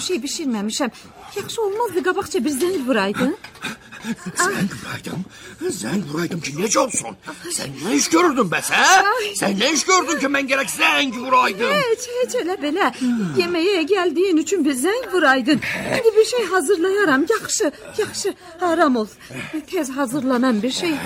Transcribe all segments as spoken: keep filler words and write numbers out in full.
şey pişirmemişim. Yaxşı olmazdı qabaqca bir zəng vuraydın. Zəng vuraydım. Zəng vuraydım ki necə olsun? Sen ne iş görürdün be sen? Sen ne iş gördün ki ben gerek zəng vuraydım? Hiç hiç öyle belə. Yemeğe geldiğin için bir zəng vuraydın. Şimdi bir şey hazırlayaram. Yaxşı yaxşı aram ol. Tez hazırlanan bir şey.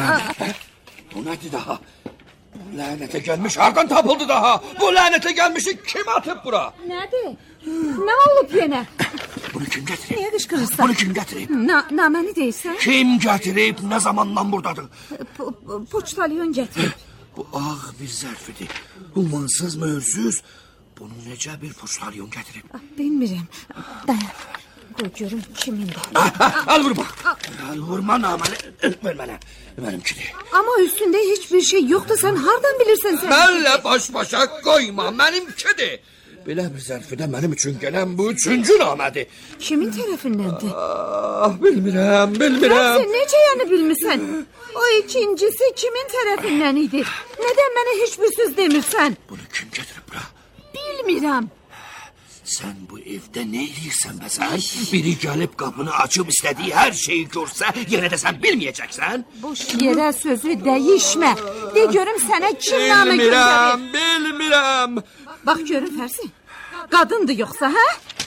Bu nedir daha? Bu lanete gelmiş hardan tapıldı daha? Bu lanete gelmişi kim atıp bura? Nedir? Ne olup yine? Bunu kim getirip? Niye kışkırırsan? Bunu kim getirip? Na, naməni deyirsən? Kim getirip ne zamandan buradadır? Po, po, poçtalyon getirip. Bu ağ bir zərfidir. Umansız mühürsüz. Bunu necə bir poçtalyon getirip? Bilmirəm. Dayan. Qoy görüm kimindir. Al vurma. Al vurma naməni. Ver mənə. Benimkidir. Ama üstünde hiçbir şey yoktu. Sen hardan bilirsen sen? Benle baş başa koyma. Benimkidir. Belə bir zərfidə mənim üçün gələn bu üçüncü namədir. Kimin tərəfindəndir? Ah, bilmirəm, bilmirəm. Sen necə yəni bilmirsən? O ikincisi kimin tərəfindən idi? Neden mənə hiçbir söz demirsən? Bunu kim getirib bura? Bilmirəm. Sen bu evde ne edirsən be sen? Biri gelip kapını açıp istediği her şeyi görse yine de sen bilmeyeceksen. Boş yere sözü değişme. De görüm sana kim namı Bilmirəm, gönderir? bilmirəm. Bak görüm Fersi. Kadındı yoksa ha?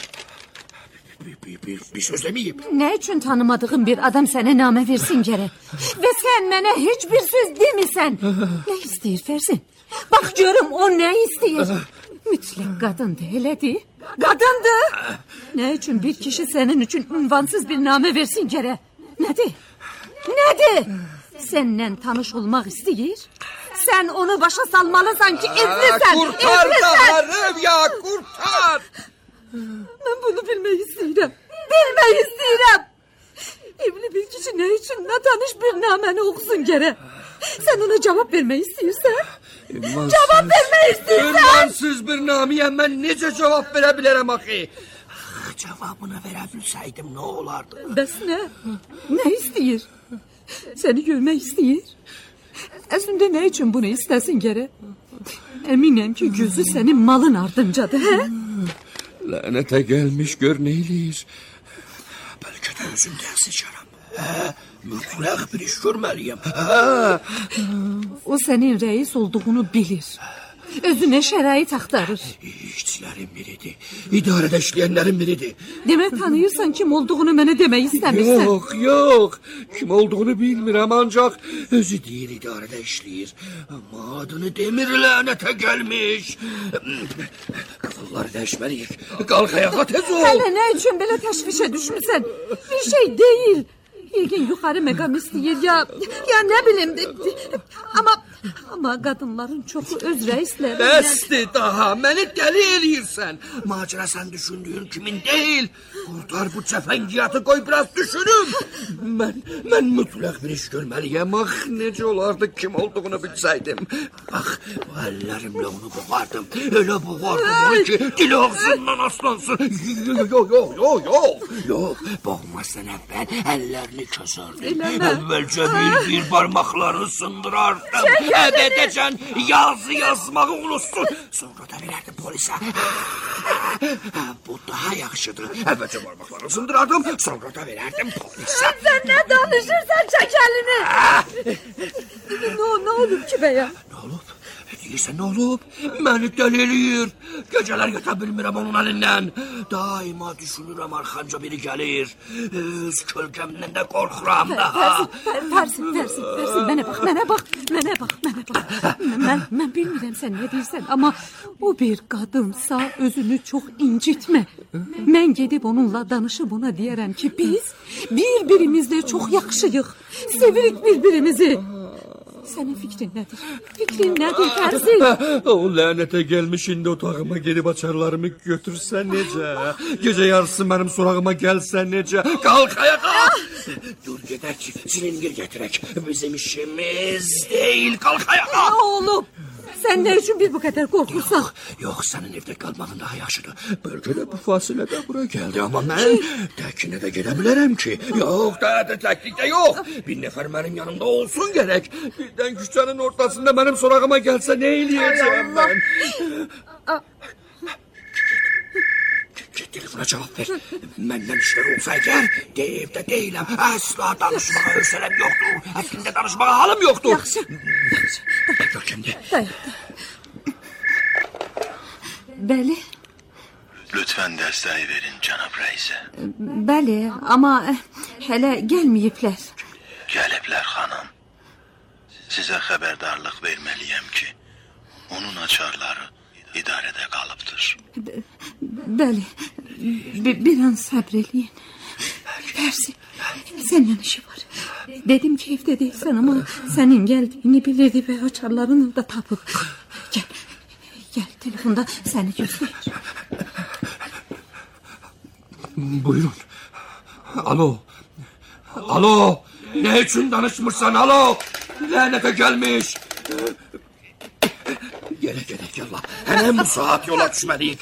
Bir, bir, bir, bir söz demeyeyim. Ne için tanımadığın bir adam sana name versin gere? Ve sen bana hiçbir söz demirsen. Ne istiyor Fersi? Bak görüm o ne istiyor? Mütlak kadındı elədi. Kadındı. Ne için bir kişi senin için ünvansız bir name versin gere? Nedir? Nedir? Seninle tanış olmak istiyor. Sen onu başa salmalısan ki evlisən. Kurtar Zaharım ya, kurtar. Ben bunu bilmeyi istiyorum. Bilmeyi istiyorum. Evli bir kişi ne için ne tanış bir nameni okusun gere? Sen ona cevap vermeyi istiyorsan. İmansız, cevap vermeyi istiyorsan. İmansız bir namiye ben nece cevap verebilirim axı? Cevabını verebilseydim ne olardı? Bəs ne? Ne istiyor? Seni görmek istiyor. Əslində ne için bunu istesin gere? Eminim ki gözü senin malın ardıncadır. He? Lanete gelmiş gör neyleyir. Belki de özümden sıçarım. He? Mütlak bir iş görmeliyim. He? O senin reis olduğunu bilir. Özüne şərait axtarır. İşçilerin biridir. İdarede işleyenlerin biridir. Demek tanıyırsan kim olduğunu mənə demək istəmirsən. Yok yok. Kim olduğunu bilmirəm ancak özü deyir idarede işleyir. Ama adını demir lanete gelmiş. Kafalları değişmeliyik. Kalk ayağa tez ol. Hələ ne için belə təşvişe düşmüşsən? Bir şey değil. Yegin yukarı məqam istəyir ya, ya ne bileyim. Ama ama kadınların çoxu öz reisleri. Bəsdir daha, beni deli eləyirsən. Macera sen düşündüğün kimin değil. Kurtar bu cəfəngiyatı koy biraz düşünüm. Ben, ben mutlak bir iş görmeliyim. Ah necə olardı kim olduğunu bilseydim. Bak bu ellerimle onu boğardım. Öyle boğardım onu ki dili ağzından aslansın. Yok yok yok yok yok. Yok boğmazsan evvel ellerini keserdim. Evvelce bir bir parmaklarını sındırardım. Ebedecen yazı yazmağı unutsun. Sonra da vererdim polise. Bu daha yaxşıdır. Evvelce parmaklarını sındırardım. Sonra da vererdim polise. Sen ne danışırsan çek elini. ne, ne olur ki be ya? Ne olup? Deyirsən ne olup? Məni deli eləyir. Geceler yata bilmirəm onun elinden. Daima düşünürəm arxanca biri gelir. Öz kölgemden de korkuram daha. Tersin, tersin, tersin. Mənə bax, mənə bax, mənə bax, mənə bax. Mən, mən bilmirəm sen ne deyirsən ama o bir kadınsa özünü çok incitme. Mən gedib onunla danışıb ona deyərəm ki biz birbirimizle çok yaxşıyıq. Sevirik birbirimizi. Senin fikrin nedir? Fikrin nedir Terzi? O lanete gelmiş indi otağıma gelip açarlarımı götürsen nece? Gece yarısı benim sorağıma gelsen nece? Kalk ayağa! Dur gedek, silingir getirek. Bizim işimiz değil, kalk ayağa! Ne oğlum? Sen ne için bir bu kadar korkursan? Yok, yok senin evde kalmanın daha yaşıdır. Bölgede bu fasilede buraya geldi ama ben tekine de gidebilirim ki. Yok daha da teknikte yok. Bir nefer benim yanımda olsun gerek. Birden küçüğünün ortasında benim sorağıma gelse ne eyleyeceğim ben? Git, Telefona cevap ver. Məndən işlər olsa əgər, deyib də deyiləm. Əsla danışmağa hövsələm yoxdur. Əslində danışmağa halım yoxdur. Yaxşı. Görkəmdə. Dayan. Bəli. Lütfen dəstəyi verin cənab rəisə. Bəli, amma hələ gəlməyiblər. Gəliblər xanım. Sizə xəbərdarlıq verməliyəm ki, onun açarları idarədə qalıbdır. Bəli, bir, bir an səbr eləyin. Persi, səndən işi var. Dedim ki, evdə deyilsən, amma sənin gəldiyini bilirdi və açarlarını da tapıb. Gəl, gəl, telefonda səni göstərir. Buyurun. Alo. Alo. Ne için danışmırsan alo? Lənətə gəlmiş. Gələ gələk yallah. Hemen bu saat yola düşməliyik.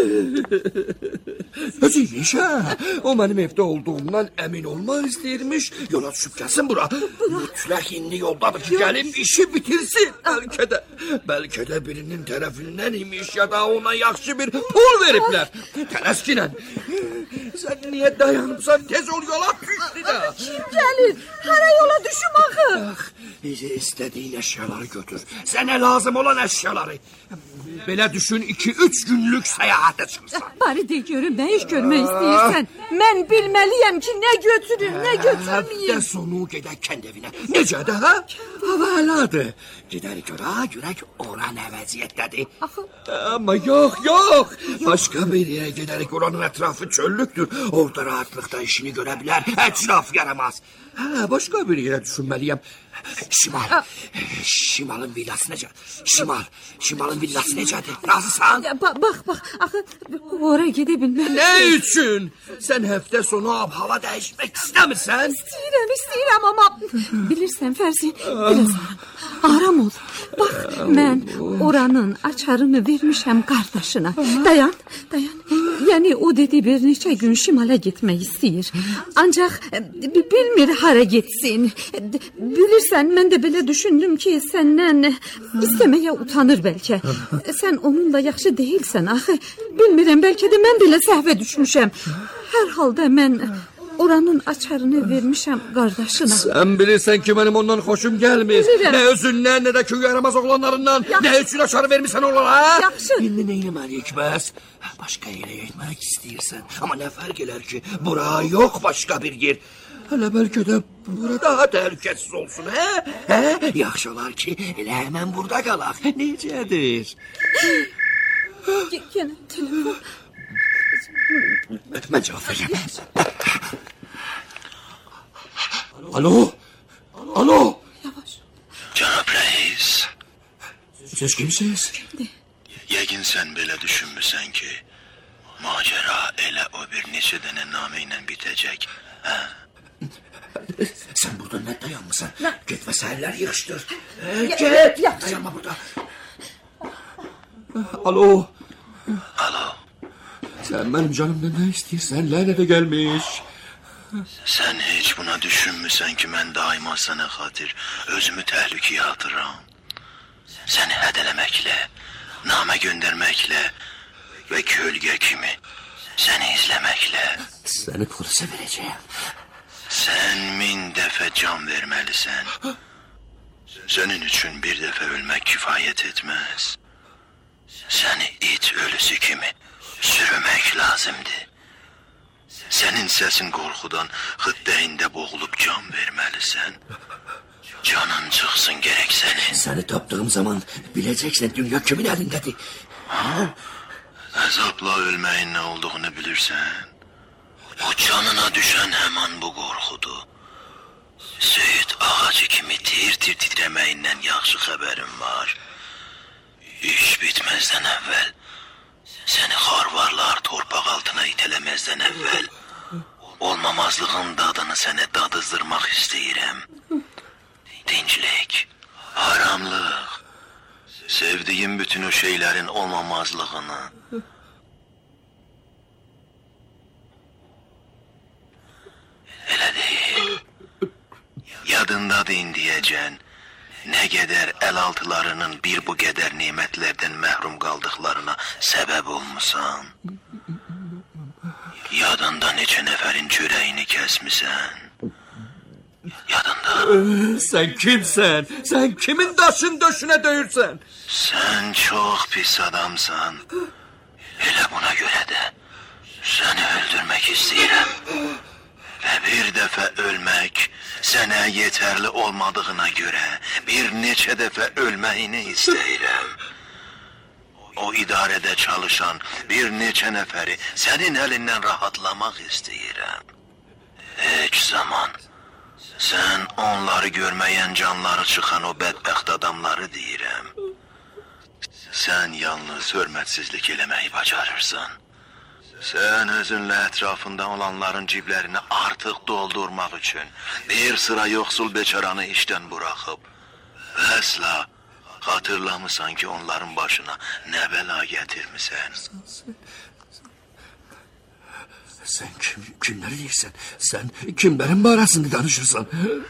Özüymiş ha. O benim evde olduğumdan emin olmak istəyirmiş. Yola düşüp gelsin bura. Mütləq indi yoldadır ki gelin işi bitirsin. Belki de, belki de birinin tarafından imiş ya da ona yaxşı bir pul veriblər. Tələskinen. Sen niye dayanıpsan tez ol yola düşdü de. Kim gelir? Hara yola düşüm axı? Ah, bizi istediğin eşyaları götür. Sana lazım olan eşyaları. Belə düşün iki üç günlük səyahətə çıxırsan. Bari de görüm ne iş görmək istəyirsən. Mən bilməliyəm ki ne götürür ne götürməyim. Həftə sonu gedək kənd evinə. Necədir ha? Hava əladır. Gedərik ora, görək ora nə vəziyyətdədir. Amma yox, yox. Başqa bir yerə gedərik, oranın ətrafı çöllüktür. Orada rahatlıqda işini görə bilər, ətraf yaramaz. Hə, başqa bir yerə düşünməliyəm. Şimal. Şimalın villası necə? Şimal. Şimalın villası necədir? Razısan? Ba bax, bax. Axı oraya gedə bilməm. Nə üçün? Sən həftə sonu ab-hava dəyişmək istəmirsən? İstəyirəm, istəyirəm, amma bilirsən Fərzi, biraz aram ol. Bax, mən oranın açarını vermişəm qardaşına. Dayan, dayan. Yəni o dedi bir neçə gün şimala getmək istəyir. Ancaq bilmir hara getsin. Bilirsən, mən də belə düşündüm ki, səndən istəməyə utanır bəlkə. Sən onunla yaxşı deyilsən, axı. Bilmirəm, bəlkə də mən belə səhvə düşmüşəm. Hər halda mən oranın açarını vermişəm qardaşına. Sən bilirsən ki, mənim ondan xoşum gəlmir. Bilirəm. Nə özündən, nə də köy yaramaz oğlanlarından. Yaxşı. Nə üçün açarı vermişsən onlara, ha? Yaxşı. İndi nə eləməliyik bəs? Başqa yerə getmək istəyirsən. Amma nə fərq elər ki, bura yox, başqa bir yer. Hələ bəlkə də bura daha təhlükəsiz olsun, hə? Hə? Yaxşı olar ki, elə həmən burada qalaq. Necədir? Yenə telefon. Mən cavab verəm. Alo? Alo? Yavaş. Cənab rəis, Siz kimsiniz? yəqin sən belə düşünmüsən ki, macəra elə o bir neçə dənə namə ilə bitəcək, hə? Sen burada ne dayanmışsın? Git ve səhərlər yığışdır. Ya- Git. ya- Dayanma burada. Alo. Alo, Sen benim canımdan ne istiyorsan lənətə gəlmiş. sən heç buna düşünmüsən ki, mən daima sənə xatir özümü təhlükəyə atıram. Səni hədələməklə, namə göndərməklə və kölgə kimi səni izləməklə. Seni polise vereceğim. Sən min dəfə can verməlisən. Sənin üçün bir dəfə ölmək kifayət etməz. Səni it ölüsü kimi sürümək lazımdır. Sənin səsin qorxudan xıddəyində boğulub can verməlisən. Canın çıxsın gərək sənin. Seni taptığım zaman bileceksin dünya kimin elindedir. Ha? Əzabla ölməyin nə olduğunu bilirsən. O canına düşən həman bu qorxudur. Söyüd ağacı kimi tir-tir titrəməyindən yaxşı xəbərim var. İş bitməzdən əvvəl, səni xarvarlar torpaq altına itələməzdən əvvəl, olmamazlığın dadını sənə dadızdırmaq istəyirəm. Dinclik, aramlıq, sevdiyim bütün o şeylərin olmamazlığını. Elə deyil. Yadındadır indiyəcən, nə qədər əlaltılarının bir bu qədər nemətlərdən məhrum qaldıqlarına səbəb olmusan. Yadında neçə nəfərin çörəyini kəsmisən? Yadında. Sen kimsen? Sen kimin daşın döşüne döyürsen? Sen çok pis adamsan. Elə buna görə də səni öldürmək istəyirəm. Və bir dəfə ölmək sənə yetərli olmadığına görə bir neçə dəfə ölməyini istəyirəm. O idarədə çalışan bir neçə nəfəri sənin əlindən rahatlamaq istəyirəm. Heç zaman sən onları görməyən canları çıxan o bədbəxt adamları deyirəm. Sən yalnız hörmətsizlik eləməyi bacarırsan. Sən özünlə ətrafında olanların ciblərini artıq doldurmaq üçün bir sıra yoxsul beçaranı işdən buraxıb əsla xatırlamısan ki onların başına nə bəla gətirmisən. Sen kim, kimleri deyirsən? Sen kimlerin barəsində danışırsan?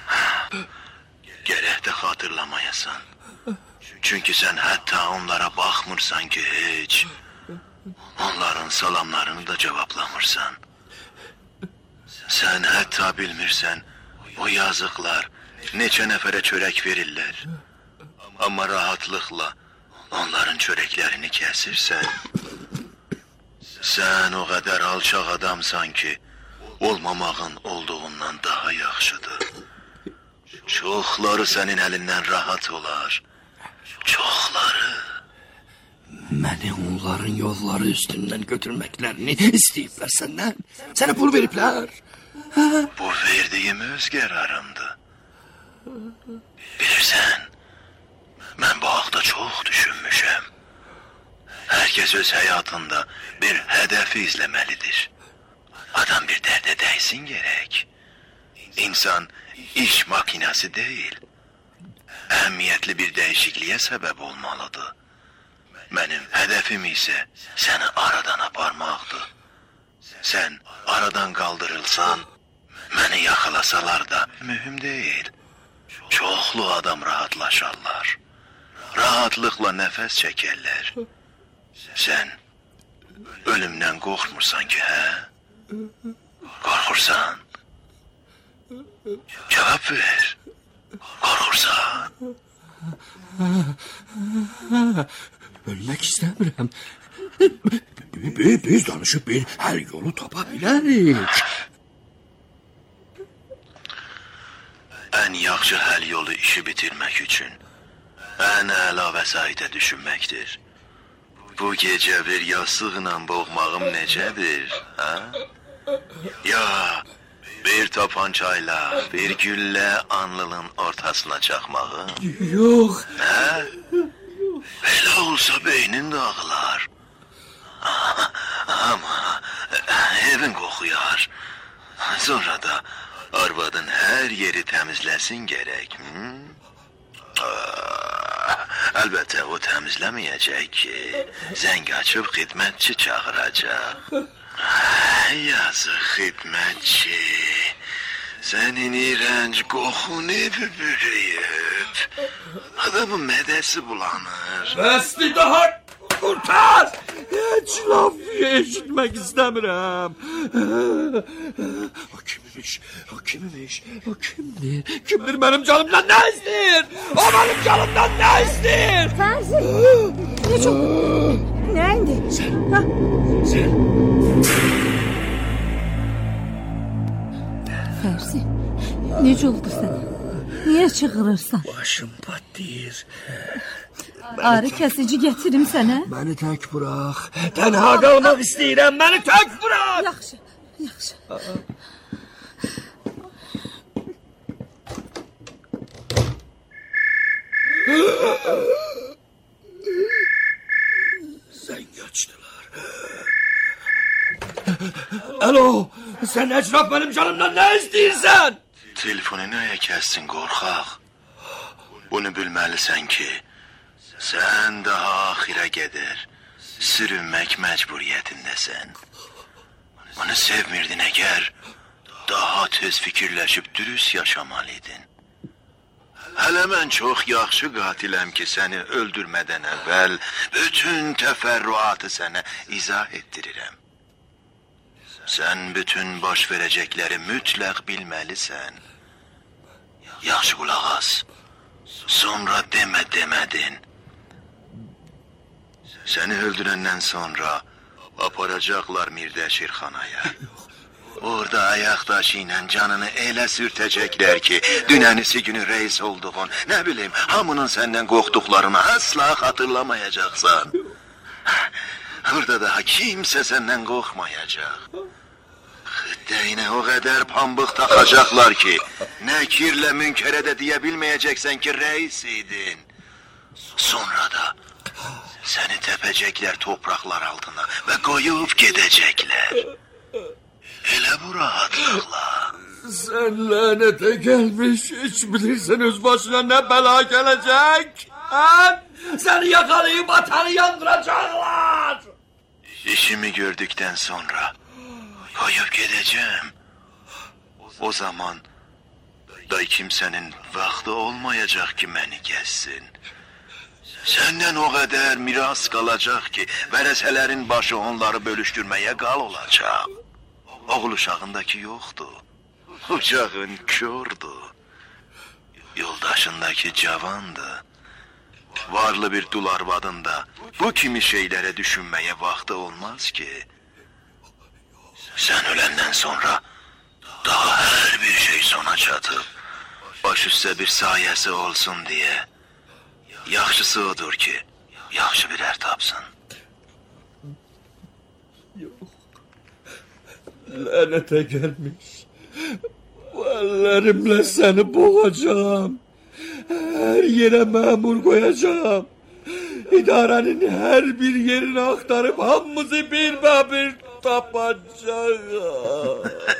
Gərək də xatırlamayasan. Çünki sən hətta onlara baxmırsan ki heç. Onların salamlarını da cavablamırsan. Sən hətta bilmirsən, o yazıqlar neçə nəfərə çörək verirlər. Amma rahatlıqla onların çörəklərini kəsirsən. Sən o qədər alçaq adamsan ki, olmamağın olduğundan daha yaxşıdır. Çoxları sənin əlindən rahat olar. Çoxları. Məni onların yolları üstündən götürməklərini istəyiblər səndən. Sənə pul veriblər. Bu verdiyim öz qərarımdır. Bilirsən, mən bu haqda çox düşünmüşəm. Hər kəs öz həyatında bir hədəfi izləməlidir. Adam bir dərdə dəysin gərək. İnsan iş makinası deyil. Əhəmiyyətli bir dəyişikliyə səbəb olmalıdır. Mənim hədəfim isə səni aradan aparmaqdır. Sən aradan qaldırılsan, məni yaxalasalar da mühüm deyil. Çoxlu adam rahatlaşarlar. Rahatlıqla nəfəs çəkərlər. Sən ölümdən qorxmursan ki, hə? Qorxursan? Cavab ver. Qorxursan? Ölmək istəmirəm. Biz, biz danışıb bir hər yolu tapa bilərik. Ən yaxşı həll yolu işi bitirmək üçün ən əla vəsaitə düşünməkdir. Bu gecə bir yastıqla boğmağım necədir, hə? Ya bir tapancayla bir güllə anlının ortasına çaxmağım? Yox. Hə? Belə olsa beynin dağılar. Amma evin qoxuyar. Sonra da arvadın hər yeri təmizləsin gərək. Əlbəttə o təmizləməyəcək ki, zəng açıb xidmətçi çağıracaq. Yazıq xidmətçi, sənin iğrənc qoxunu bürüyüb. Adamın mədəsi bulanır. Bəsli daha qurtar! Heç laf eşitmək istəmirəm. O kimmiş, o kimmiş, o kimdir? Kimdir mənim canımdan nə istəyir? O mənim canımdan nə istəyir? Fərzi, ne çok, ne indi? Sen, Ha? sen. Fərzi, necə oldu sənə? Niyə çığırırsan? Başım patlayır. Ağrı kəsici gətirim sənə. Məni tək burax. Tənha qalmaq istəyirəm. Məni tək burax. Yaxşı, yaxşı. Zəng açdılar. Alo, sən ətraf mənim canımdan nə istəyirsən? Telefonu nəyə kəssin qorxaq? Bunu bilməlisən ki, sən daha axirə qədər sürünmək məcburiyyətindəsən. Onu sevmirdin əgər, daha tez fikirləşib dürüst yaşamalıydın. Hələ mən çox yaxşı qatiləm ki, səni öldürmədən əvvəl bütün təfərrüatı sənə izah etdirirəm. Sen bütün baş verecekleri mütlak bilmelisən. Yaxşı qulaq as. Sonra deme demedin. Seni öldürenden sonra aparacaklar Mirdəşirxanaya. Orada ayaqdaşıyla canını elə sürtəcəklər ki, dünənisi günü reis olduğun, ne bileyim, hamının senden qorxduqlarını asla hatırlamayacaksan. Orada daha kimse senden qorxmayacaq. Xıddəyinə o kadar pambıq takacaklar ki, Nekirlə Münkərə də deyə bilməyəcəksən ki, reis idin. Sonra da seni tepecekler topraklar altına ve koyup gidecekler. Hele bu rahatlıkla. Sen lanete gelmiş, hiç bilirsen öz başına ne bela gelecek. Ha? Seni yakalayıp atanı yandıracaklar. İşimi gördükten sonra koyup gideceğim. O zaman da kimsenin vakti olmayacak ki beni kessin. Senden o kadar miras kalacak ki vərəsələrin başı onları bölüştürmeye qal olacak. Oğul uşağındaki yoktu. Uşağın kördü. Yoldaşındaki cavandı. Varlı bir dul arvadın da bu kimi şeylere düşünmeye vakti olmaz ki. Sen ölenden sonra daha her bir şey sona çatıp baş üstə bir sayesi olsun diye. Yaxşısı odur ki, yaxşı bir ər tapsın. Yok. Lanete gelmiş. Bu ellerimle seni boğacağım. Her yere memur koyacağım. İdarenin her bir yerini aktarıp hamımızı bir bir tapacağım.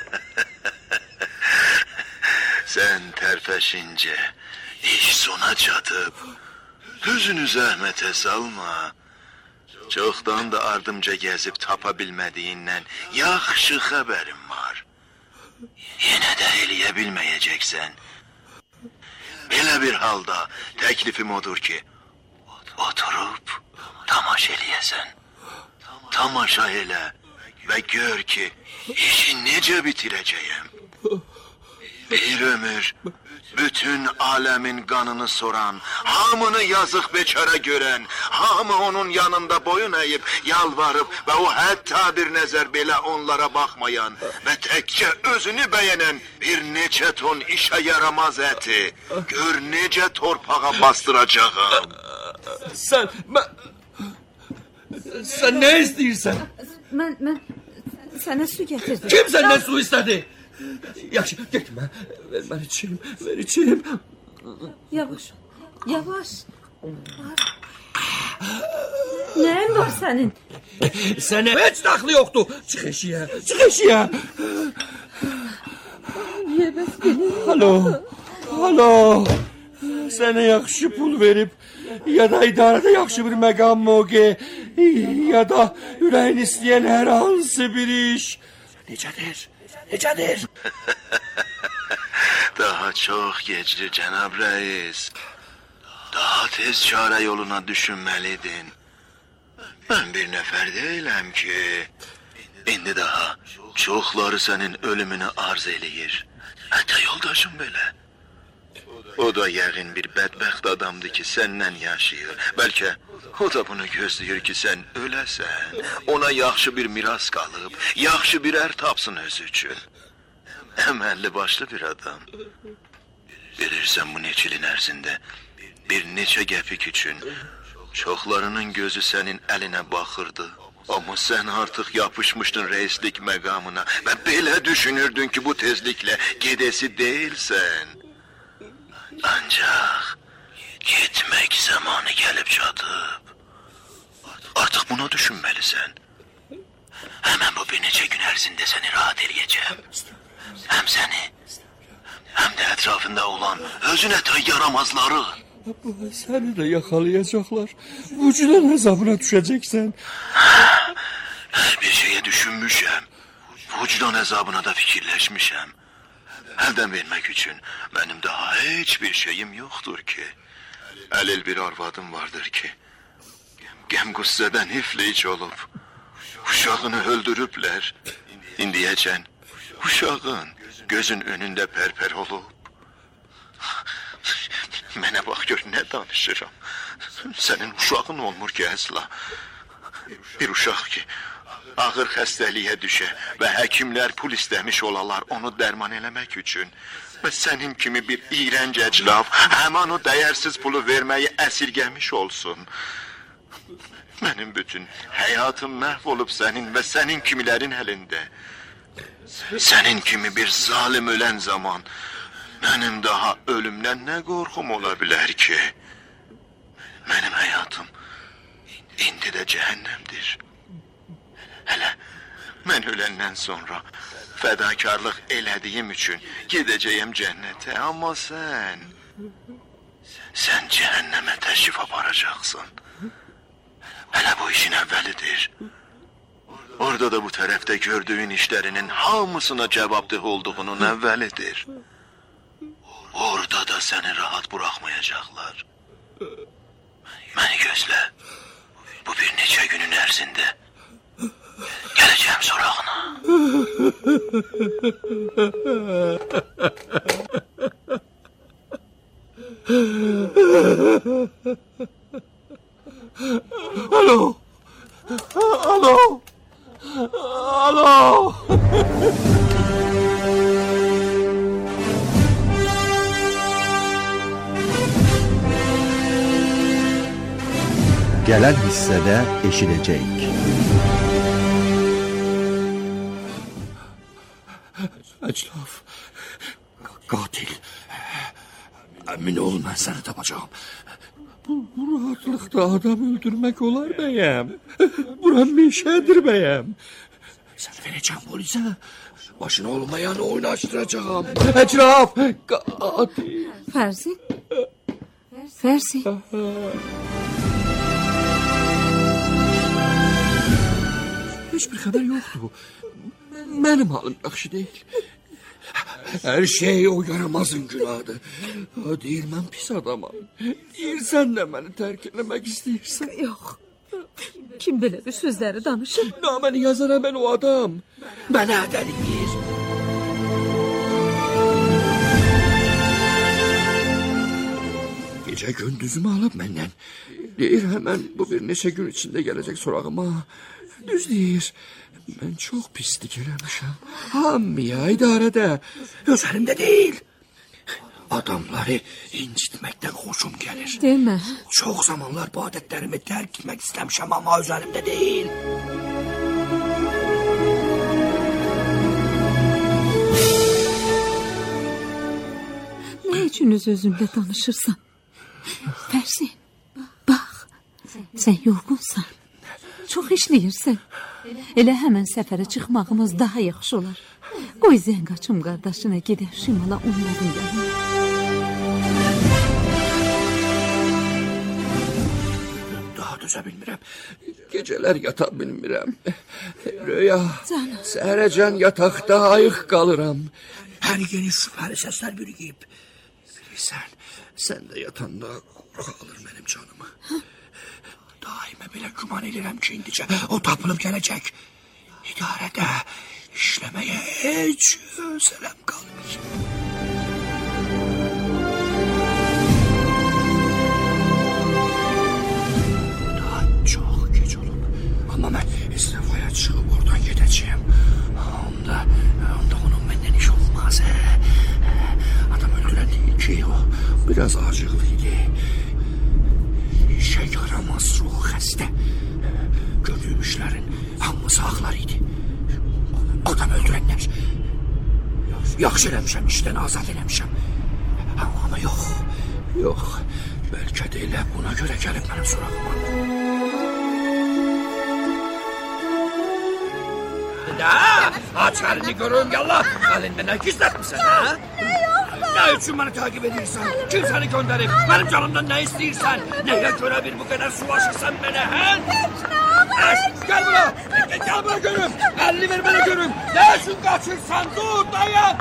Sen terpeşince iş sona çatıp özünü zəhmətə salma. Çoxdan da ardımca gezip tapabilmediğinden yaxşı xəbərim var. Yine de eləyə bilməyəcəksən. Belə bir halda teklifim odur ki, oturup tamaşa eləyəsən. Tamaşa elə ve gör ki, işi necə bitirəcəyəm. Bir ömür bütün alemin kanını soran, hamını yazık beçara gören, hamı onun yanında boyun eğip yalvarıp ve o hatta bir nezer bile onlara bakmayan ve tekçe özünü beğenen bir neçe ton işe yaramaz eti gör nece torpağa bastıracağım. Sen, ben... Sen ne istiyorsan? Ben, ben sana su getirdim. Kim senden su istedi? Yaxşı, gitme. Ver ben içeyim, ver içeyim. Yavaş, yavaş. Neyin var senin? Sana hiç daxlı yoktu. Çık eşiğe, çık eşiğe. Alo, alo. Sana yaxşı pul verip ya da idarede yaxşı bir məqam mövqe ya da ürəyin istəyən hər hansı bir iş. Necədir? Necədir? Daha çok geçti Cenab Reis. Daha tez çare yoluna düşünmeliydin. Ben bir nefer değilim ki. İndi daha çoxları senin ölümünü arz eləyir. Hatta yoldaşım böyle. O da yəqin bir bədbəxt adamdı ki senden yaşayır. Belki o da bunu gözləyir ki sen öləsən. Ona yaxşı bir miras qalıb, yaxşı bir ər tapsın özü üçün. Əməlli başlı bir adam. Bilirsən bu neçilin ərzində bir neçə qəpik üçün çoxlarının gözü sənin əlinə baxırdı. Ama sen artık yapışmıştın reislik məqamına ve belə düşünürdün ki bu tezlikle gedesi değilsen. Ancak gitmek zamanı gelip çatıp artık bunu düşünmelisən. Hemen bu bir neçə gün ərzində seni rahat eləyəcəm. Hem seni hem de etrafında olan özüne tay yaramazları. Seni de yakalayacaklar. Vücudan hesabına düşeceksen. Her bir şeye düşünmüşəm. Vücudan hesabına da fikirleşmişəm. Elden vermek için benim daha hiçbir şeyim yoktur ki. Əlil bir arvadım vardır ki. Gəm qüssədən iflic olup uşağını öldürüblər. İndiyəcən uşağın gözün önündə pərpər olub. Mənə bax gör nə danışıram. Sənin uşağın olmur ki əsla. Bir uşaq ki ağır xəstəliyə düşə və həkimlər pul istəmiş olalar onu dərman eləmək üçün. Və sənin kimi bir iyrənc əclaf həman o dəyərsiz pulu verməyi əsirgəmiş olsun. Mənim bütün həyatım məhv olub sənin və sənin kimilərin əlində. Sənin kimi bir zalim ölən zaman mənim daha ölümdən nə qorxum ola bilər ki? Mənim həyatım indi də cəhənnəmdir. Hələ mən öləndən sonra fədakarlıq elədiyim üçün gedəcəyəm cənnətə, amma sən sən cəhənnəmə təşrif aparacaqsın. Hələ bu işin əvvəlidir. Orada da bu tərəfdə gördüyün işlərinin hamısına cavabdeh olduğunun əvvəlidir. Orada da səni rahat buraxmayacaqlar. Məni gözlə. Bu bir neçə günün ərzində gələcəm sorağına. Alo. Alo. Alo. Gelen hissede eşilecek. Əclaf. Qatil. Əmin ol, mən səni tapacağım. Bu, bu rahatlıqda adam öldürmək olar bəyəm. Bura meşədir bəyəm. Sən verəcəm polisə. Başına olmayanı oynaşdıracağım. Əclaf. Qatil. Fərzi. Fərzi. Heç bir xəbər yoxdur. Mənim halım yaxşı deyil. Hər şey o yaramazın günahıdır. O deyir, mən pis adamam. Deyirsən də məni tərk eləmək istəyirsən. Yox. Kim belə bir sözləri danışır? Naməni yazara mən o adam. Mənə dəliyir. Gecə gündüzümü alıb məndən. Deyir, həmən bu bir neçə gün içində gələcək sorağıma. Düz deyir. Mən çox pislik eləmişəm. Hamıya idarədə. Öz əlimdə deyil. Adamları incitməkdən xoşum gəlir. Demə. Çox zamanlar bu adətlərimi tərk etmək istəmişəm, amma öz əlimdə deyil. Nə üçün öz-özünlə danışırsan? Fərzi, bax, sən yorğunsan. Çox işləyirsən. Elə həmən səfərə çıxmağımız daha yaxşı olar. Qoy zəng açım qardaşına, gedək şimala onların yanına. Daha dözə bilmirəm. Gecələr yata bilmirəm. Röya, səhərəcən yataqda ayıq qalıram. Hər yeni şübhəli səslər bürüyüb. Bilirsən, sən də yatanda qorxa alır mənim canımı. Daimə belə güman edirəm ki, indicə o tapılıb gələcək. İdarədə işləməyə heç özələm qalmayıb. Daha çox gec olub. Amma mən istifaya çıxıb oradan gedəcəyim. Onda, onda onun məndən iş olmaz. Adam öldürən deyil ki, o biraz acıqlı idi. İşə yaramaz ruh xəstə. Gördüyüm işlərin hamısı ağlar idi. Adam öldürənlər. Yaxşı eləmişəm, işdən azad eləmişəm. Amma yox, yox. Bəlkə də elə buna görə gəlib mənim sorağıma. Da, aç əlini görüm, yallah. Əlində nə gizlətmirsən, ha? Nə üçün məni takip edirsən? Kim səni göndərib? Mənim canımdan nə istəyirsən? Nəyə görə bir bu qədər sulaşırsan mənə, hə? Əş, gəl bura! Gəl bura görüm! Əlini ver mənə görüm! Nə üçün qaçırsan? Dur, dayan!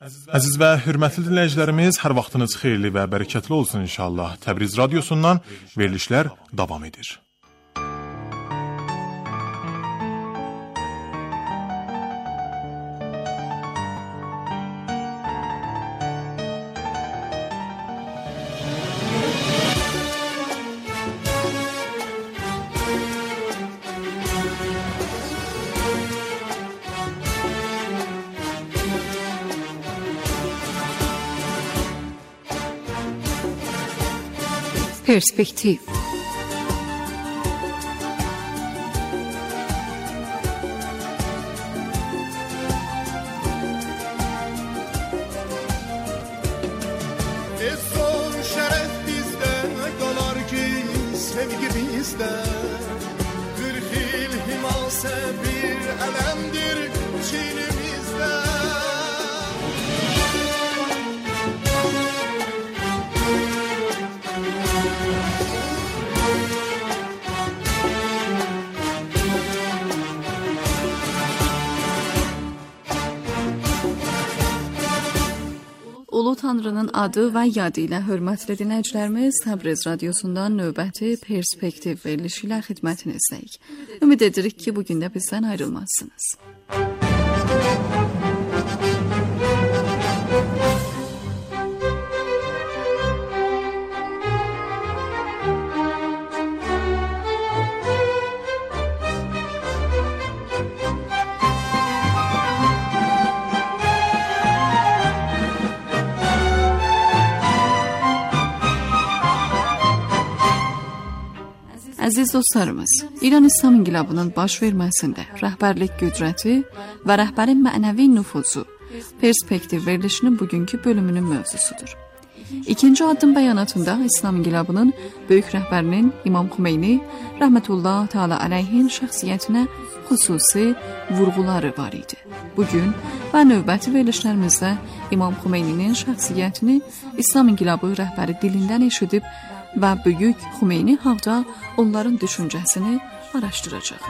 Əziz və hörmətli dinləyicilərimiz, hər vaxtınız xeyirli və bərəkətli olsun inşallah. Təbriz radiosundan verilişlər davam edir. Perspektiv. Son şeref bizde kalar ki sevgi bizde. Kırk yıl himase bir elemdir çiğnimizde. Ulu Tanrının adı və yadı ilə hörmətli dinləyicilərimiz, Təbriz radiosundan növbəti Perspektiv verilişi ilə xidmətinizdəyik. Ümid edirik ki, bugün də bizdən ayrılmazsınız. Əziz dostlarımız, İran İslam İnqilabının baş verməsində rəhbərlik qüdrəti və rəhbərin mənəvi nüfuzu Perspektiv verilişinin bugünkü bölümünün mövzusudur. İkinci addım bəyanatında İslam İnqilabının böyük rəhbərinin İmam Xümeyni rəhmətullah təala əleyhin şəxsiyyətinə xüsusi vurğuları var idi. Bugün və növbəti verilişlərimizdə İmam Xümeyninin şəxsiyyətini İslam İnqilabı rəhbəri dilindən eşidib və böyük Xümeyni haqda onların düşüncəsini araşdıracağıq.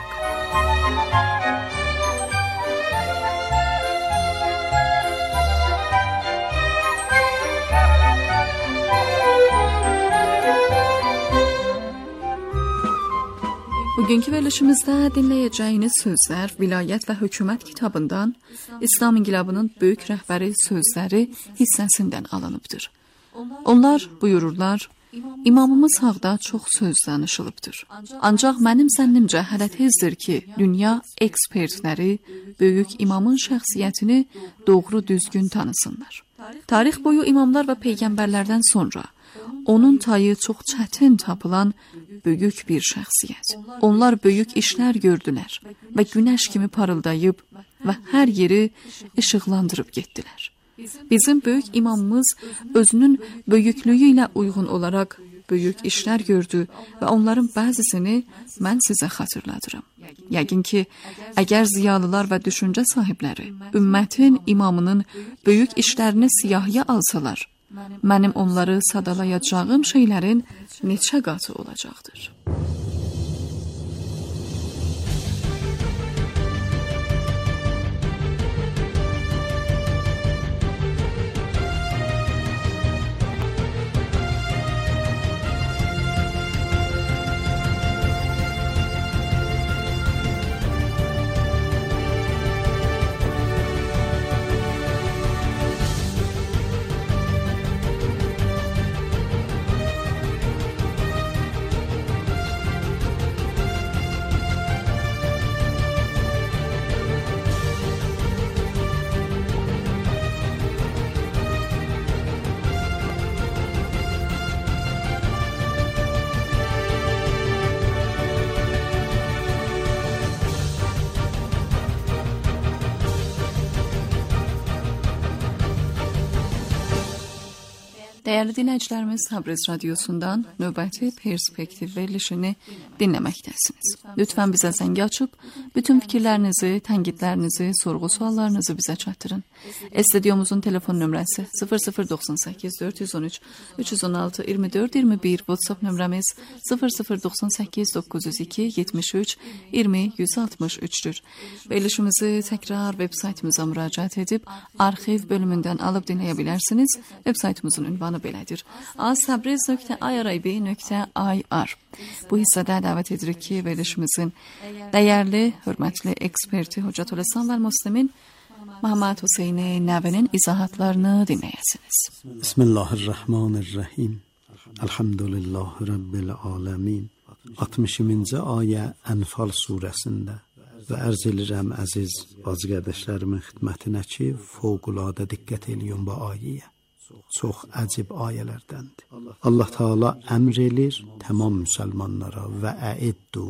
Bugünkü verilişimizdə dinləyəcəyiniz sözlər Vilayət və Hökumət kitabından İslam İnqilabının böyük rəhbəri sözləri hissəsindən alınıbdır. Onlar buyururlar: İmamımız haqda çox söz danışılıbdır. Ancaq mənim zənnimcə hələ tezdir ki, dünya ekspertləri böyük imamın şəxsiyyətini doğru düzgün tanısınlar. Tarix boyu imamlar və peyğəmbərlərdən sonra onun tayı çox çətin tapılan böyük bir şəxsiyyət. Onlar böyük işlər gördülər və günəş kimi parıldayıb və hər yeri işıqlandırıb getdilər. Bizim böyük imamımız özünün böyüklüyü ilə uyğun olaraq böyük işlər gördü və onların bəzisini mən sizə xatırladıram. Yəqin ki, əgər ziyalılar və düşüncə sahibləri ümmətin imamının böyük işlərini siyahıya alsalar, mənim onları sadalayacağım şeylərin neçə qatı olacaqdır. Değerli dinləyicilərimiz, Təbriz Radiosundan növbəti perspektiv verilişini dinləməkdəsiniz. Lütfən bizə zəng açıb, bütün fikirlərinizi, tənqidlərinizi, sorğu-suallarınızı bizə çatdırın. Studiomuzun telefon nömrəsi sıfır sıfır doxsan səkkiz dörd yüz on üç üç yüz on altı iyirmi dörd iyirmi bir, WhatsApp nömrəmiz sıfır sıfır doxsan səkkiz doqquz yüz iki yetmiş üç iyirmi yüz altmış üç'dür. Verilişimizi təkrar veb saytımıza müraciət edib, arxiv bölümündən alıb dinləyə bilərsiniz. Veb saytımızın ünvanı belədir: aztabriz nöqtə i r i b nöqtə i r. Bu hissədə dəvət edirik ki, verilişimizin dəyərli, hörmətli eksperti Hocatül İslam və Müslimin Məhəmməd Hüseyni Nəvinin izahatlarını dinləyəsiniz. Bismillahirrahmanirrahim. Elhamdülillahi Rabbil alemin. altmışıncı ayə Ənfal surəsində və ərz edirəm əziz bacı qardaşlarımın xidmətinə ki, fövqəladə diqqət eləyin bu ayəyə. Çox əcib ayələrdəndir. Allah Teala əmr edir tamam müsəlmanlara və əiddu,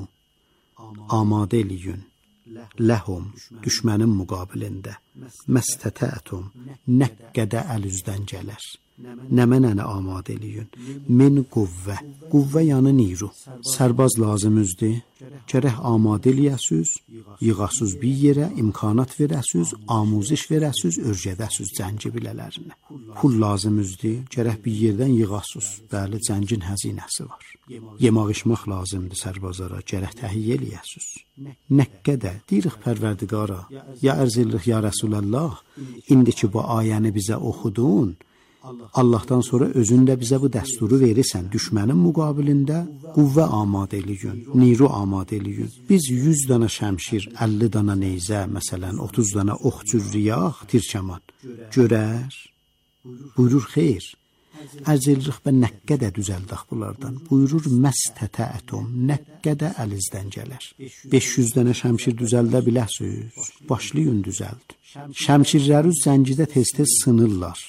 amadə eləyin, ləhum, düşmənin müqabilində, məstətətum, nə qədər əl üzdən gələr. Nəmənəni amadə eləyin, min quvvə, quvvə yanı niru, sərbaz lazımızdır, gərək amadə eləyəsiz, yığasız bir yerə, imkanat verəsiz, amuziş verəsiz, örgədəsiz cəngi bilələrinə. Pul lazımızdır, gərək bir yerdən yığasız, bəli, cəngin həzinəsi var. Yemaq içmək lazımdır sərbazlara, gərək təhiyyə eləyəsiz. Nə qədər, deyirik Pərverdigara, ya ərz edirik ya Rəsulallah, indiki bu ayəni bizə oxudun, Allahdan sonra özündə bizə bu dəsturu verirsən, düşmənin müqabilində quvvə amadə eləyin, niru amadə eləyin. Biz yüz dana şəmşir, əlli dana neyzə, məsələn, otuz dana ox cürriyaq, tirkəman görər, buyurur xeyr. Ərz edirik və nə qədər düzəldək bunlardan. Buyurur məstətəətum, nə qədər əlizdən gələr. beş yüz dənə şəmşir düzəldə biləsiz, başlayın düzəld. Şəmşirləri zəngidə tez-tez sınırlar.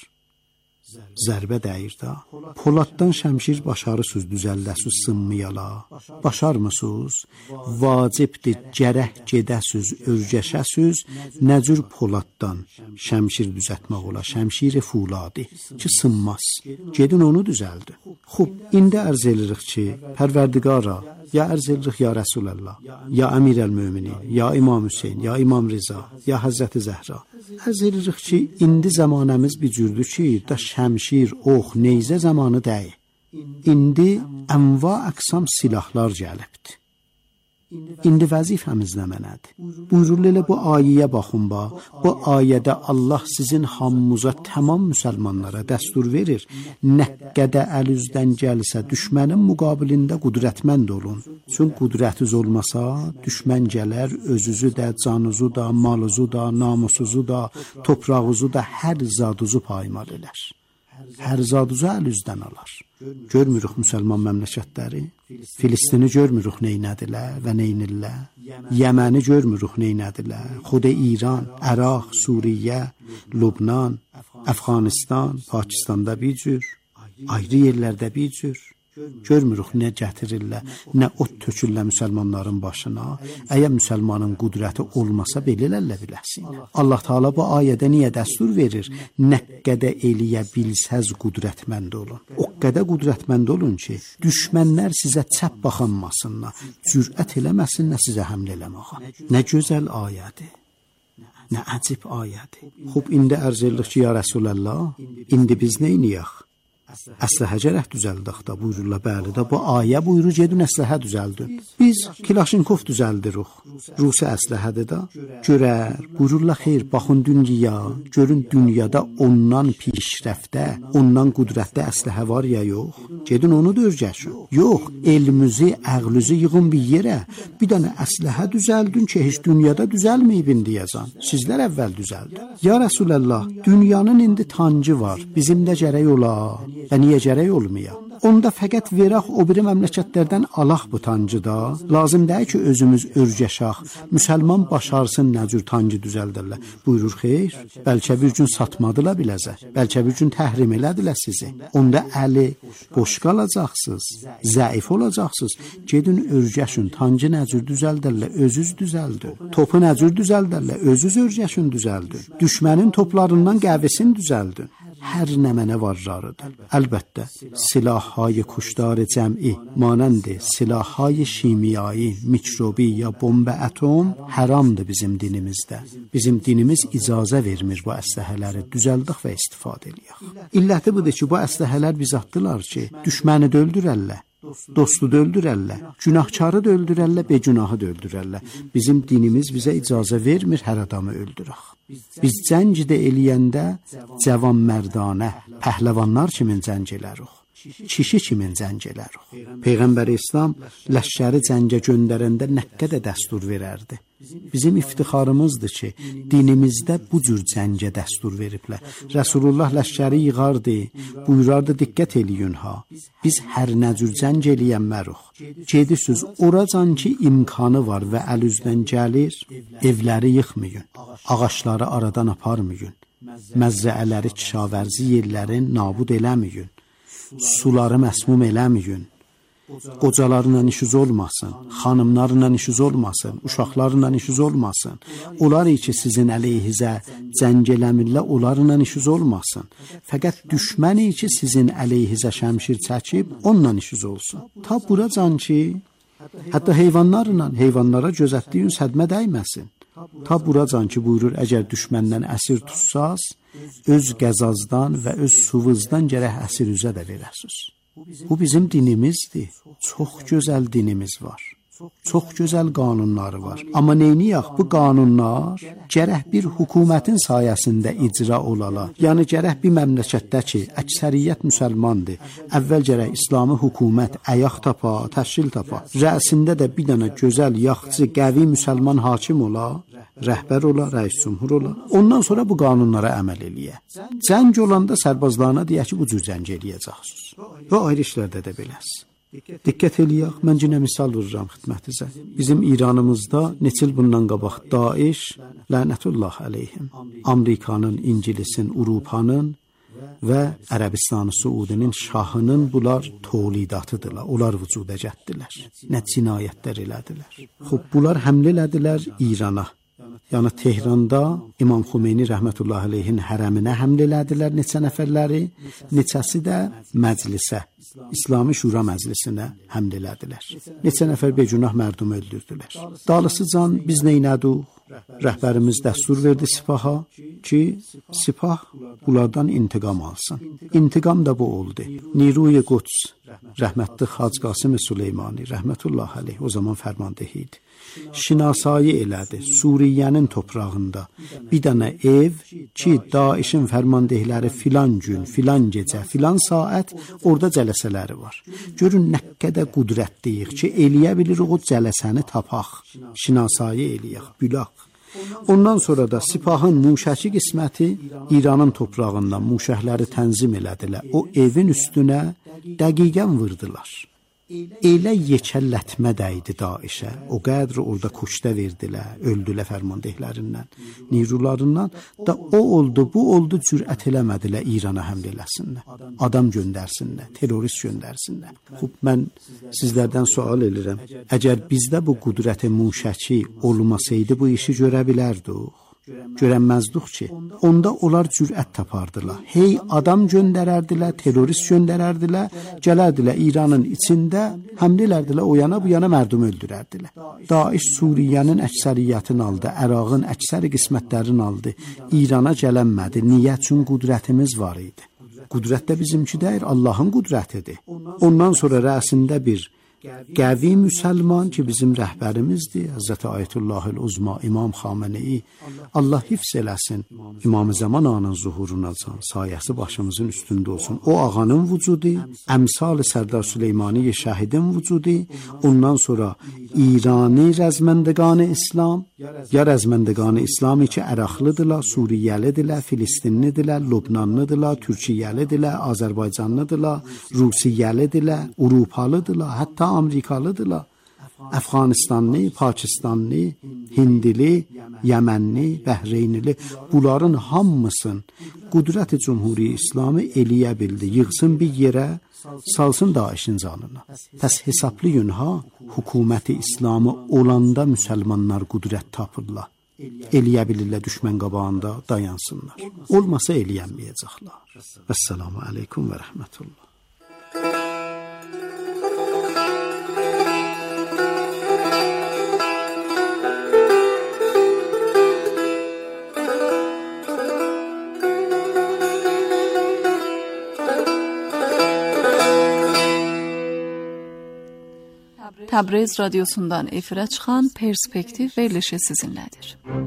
Zərbə dəyir da. Poladdan şəmşir başarısız düzəldəsiz sınmayala. Başarmısınız? Vacibdir gərək gedəsiz, örgəşəsiz, nəcür poladdan şəmşir düzətmək ola. Şəmşiri fuladi ki sınmaz. Gedin onu düzəldi. Xub, indi ərz edirik ki, Pərverdigara, ya ərz edirik ya Rəsulallah, ya Əmir əl-Möminin, ya İmam Hüseyin, ya İmam Riza, ya Həzrəti Zəhra. Ərz edirik ki, indi zamanəmiz bir cürdür ki, da şəmşir, ox, neyzə zamanı deyil. İndi ənva əqsam silahlar gəlibdir. İndi vəzifəmiz nə mənədir? Buyurur elə bu ayəyə baxın ba. Bu ayədə Allah sizin hamımıza tamam müsəlmanlara dəstur verir. Nə qədər əl üzdən gəlsə düşmənin müqabilində qudrətmənd olun. Çünki qudrətiz olmasa düşmən gələr, özünüzü də, canınızı da, malınızı da, namusunuzu da, toprağınızı da hər zaduzu paymal elər. Hər zaduzu əl üzdən alar. Görmürük müsəlman məmləkətləri, Filistini görmürük neynədilər və neynirlər, Yəməni görmürük neynədilər, xud İran, Əraq, Suriyə, Lübnan, Əfqanistan, Pakistanda bir cür, ayrı yerlərdə bir cür. Görmürük nə gətirirlər, nə ot tökürlər müsəlmanların başına. Əgər müsəlmanın qudrəti olmasa belələrlə biləsin. Allah Teala bu ayədə niyə dəstur verir? Nə qədər eləyə bilsəz qudrətmənd olun. O qədər qudrətmənd olun ki, düşmənlər sizə çəp baxanmasınlar, cürət eləməsinlər sizə həmlə eləməyə. Nə gözəl ayədir. Nə əcib ayədir. Xub, indi ərz edirik ki, ya Rəsulallah, indi biz neyniyək? Əsləhə gərək düzəldək da, buyururlar, bəli də, bu ayə buyurur, gedin əsləhə düzəldin. Biz Kilaşinkov düzəldirik, Rusi əsləhədir da, görər, buyururlar, xeyr, baxın dünya, görün dünyada ondan pişrəftə, ondan qudrətdə əsləhə var ya yox, gedin onu da örgəşin. Yox, elmüzü, əqlüzü yığın bir yerə, bir dənə əsləhə düzəldin ki, heç dünyada düzəlməyibin deyəcən, sizlər əvvəl düzəldin. Ya Rəsulallah, dünyanın indi tancı var, bizim də gərək ola. Və niyə gərək olmaya? Onda fəqət verək o biri məmləkətlərdən alaq bu tancıda. Lazım deyil ki, özümüz örgəşək, müsəlman başarsın nə cür tancı düzəldirlər. Buyurur, xeyr, bəlkə bir gün satmadılar biləzə, bəlkə bir gün təhrim elədilər sizi. Onda əli boş qalacaqsınız, zəif olacaqsınız. Gedin örgəşin, tancı nə cür düzəldirlər, özünüz düzəldin. Topu nə cür düzəldirlər, özünüz örgəşin düzəldin. Düşmənin toplarından qəvvəsini düzəldin. hər nə mənə varlarıdır. Əlbəttə, silahهای kuşdar cəm'i مانند silahهای şimiyai, mikrobi ya bomba atom haramdır bizim dinimizdə. Bizim dinimiz icazə vermir bu əsləhələri düzəldək və istifadə eləyək. İlləti budur ki, bu əsləhələr biz atdılar ki, düşməni də öldürərlər, dostu da öldürərlər, günahkarı da öldürərlər, begünahı da öldürərlər. Bizim dinimiz bizə icazə vermir hər adamı öldürək. Biz cəng də eləyəndə cavan mərdanə, pəhləvanlar kimin cəng elərik? Kişi kimin cəng elərik? Peyğəmbər İslam ləşkəri cəngə göndərəndə nə qədər dəstur verərdi. Bizim iftixarımızdır ki, dinimizdə bu cür cəngə dəstur veriblər. Rəsulullah ləşkəri yığardı, buyurardı, diqqət eləyin ha. Biz hər nə cür cəng eləyənmərik. Gedirsiniz, oracan ki imkanı var və əl üzdən gəlir, evləri yıxmayın, ağaçları aradan aparmayın, məzzəələri, kişavərzi yerlərin nabud eləməyin, suları məsmum eləməyin, qocalarla işiniz olmasın, xanımlarla işiniz olmasın, uşaqlarla işiniz olmasın. Onlar ki sizin əleyhizə cəng eləmirlər, onlarla işiniz olmasın. Fəqət düşməni ki sizin əleyhizə şəmşir çəkib, onunla işiniz olsun. Ta buracan ki, hətta heyvanlarla, heyvanlara gözətdiyin sədmə dəyməsin. Ta buracan ki buyurur, əgər düşməndən əsir tutsaz, öz qəzazdan və öz suvuzdan gərək əsir üzə də verəsiniz. Bu bizim dinimizdir. Çox gözəl dinimiz var. Çox gözəl qanunları var. Amma neyniyək? Bu qanunlar gərək bir hökumətin sayəsində icra olala. Yəni gərək bir məmləkətdə ki, əksəriyyət müsəlmandır. Əvvəl gərək İslami hökumət əyaq tapa, təşkil tapa. Rəsində də bir dənə gözəl, yaxçı, qəvi müsəlman hakim ola, rəhbər ola, rəis cümhur ola. Ondan sonra bu qanunlara əməl eləyə. Cəng olanda sərbazlarına deyə ki, bu cür cəng eləyəcəksiniz. Və ayrı işlərdə də beləz. Diqqət eləyək, mən cinə misal vururam xidmətinizə. Bizim İranımızda neçə il bundan qabaq Daesh, lənətullah əleyhim, Amerikanın, İngilisin, Avropanın və Ərəbistanı Suudinin şahının bunlar tolidatıdırlar. Onlar vücuda gətirdilər. Nə cinayətlər elədilər. Xub, bunlar həmlə elədilər İrana. Yəni Tehranda İmam Xümeyni rəhmətullah əleyhin hərəminə həmlə elədilər neçə nəfərləri, neçəsi də məclisə, İslami Şura məclisinə həmlə elədilər. Neçə nəfər begünah mərdum öldürdülər. Dalısıcan biz neynədik? Rəhbərimiz dəstur verdi sipaha ki, sipah bunlardan intiqam alsın. İntiqam da bu oldu. Niruy Quds, rəhmətli Xac Qasım Süleymani, rəhmətullah əleyh, o zaman fərmandehi idi. Şinasayı elədi, Suriyənin toprağında bir dənə ev ki, Daişin fərmandehləri filan gün, filan gecə, filan saat orada cələsələri var. Görün nə qədər qudrətliyik ki, eləyə bilirik o cələsəni tapaq, şinasayı eləyək, bülaq. Ondan sonra da sipahın muşəki qisməti İranın toprağından muşəhləri tənzim elədilər. O evin üstünə dəqiqən vurdular. Elə yekəllətmə dəydi Daişə, o qədri orada kuşda verdilər, öldülər fərmandehlərindən, nirularından da o oldu, bu oldu, cürət eləmədilər İrana həmlə eləsinlər, adam göndərsinlər, terörist göndərsinlər. Xub, mən sizlərdən sual edirəm, əgər bizdə bu qudrət-i muşəki olmasaydı bu işi görə bilərdik, görənməzdik ki, onda onlar cürət tapardılar. Hey adam göndərərdilər, terörist göndərərdilər, gələrdilər İranın içində, həmlə elərdilər, o yana bu yana mərdum öldürərdilər. Daesh Suriyənin əksəriyyətini aldı, Ərağın əksəri qismətlərini aldı, İrana gələnmədi. Niyə? Çünki qudrətimiz var idi. Qudrət də bizimki deyir, Allahın qudrətidir. Ondan sonra rəsində bir qəvi müsəlman ki, bizim rəhbərimizdir, Həzrəti Ayətullahil Uzma, İmam Xamenei, Allah hifz eləsin, İmam-ı Zaman ağanın zuhuruna can, sayəsi başımızın üstündə olsun. O ağanın vücudu, əmsal-ı Sərdar Süleymani şəhidin vücudu, ondan sonra İrani rəzməndəqan-ı İslam, ya rəzməndəqan-ı İslami ki, Əraqlıdırlar, Suriyəlidirlər, Filistinlidirlər, Lubnanlıdırlar, Türkiyəlidirlər, Azərbaycanlıdırlar, Rusiyəlidirlər, Avropalıdırlar, hətta Amerikalıdırlar, Əfqanistanlı, Pakistanlı, Hindili, Yəmənli, Bəhreynli, bunların hamısın qudrət-i Cumhuri İslamı eləyə bildi, yığsın bir yerə, salsın Daişin canına. Pəs hesablayın ha, hökuməti İslamı olanda müsəlmanlar qudrət tapırlar. eləyə bilirlər düşmən qabağında dayansınlar. Olmasa eləyənməyəcəklər. Əssalamu aleykum və rəhmətullah. Təbriz radiosundan efirə çıxan Perspektiv verilişi sizinlədir.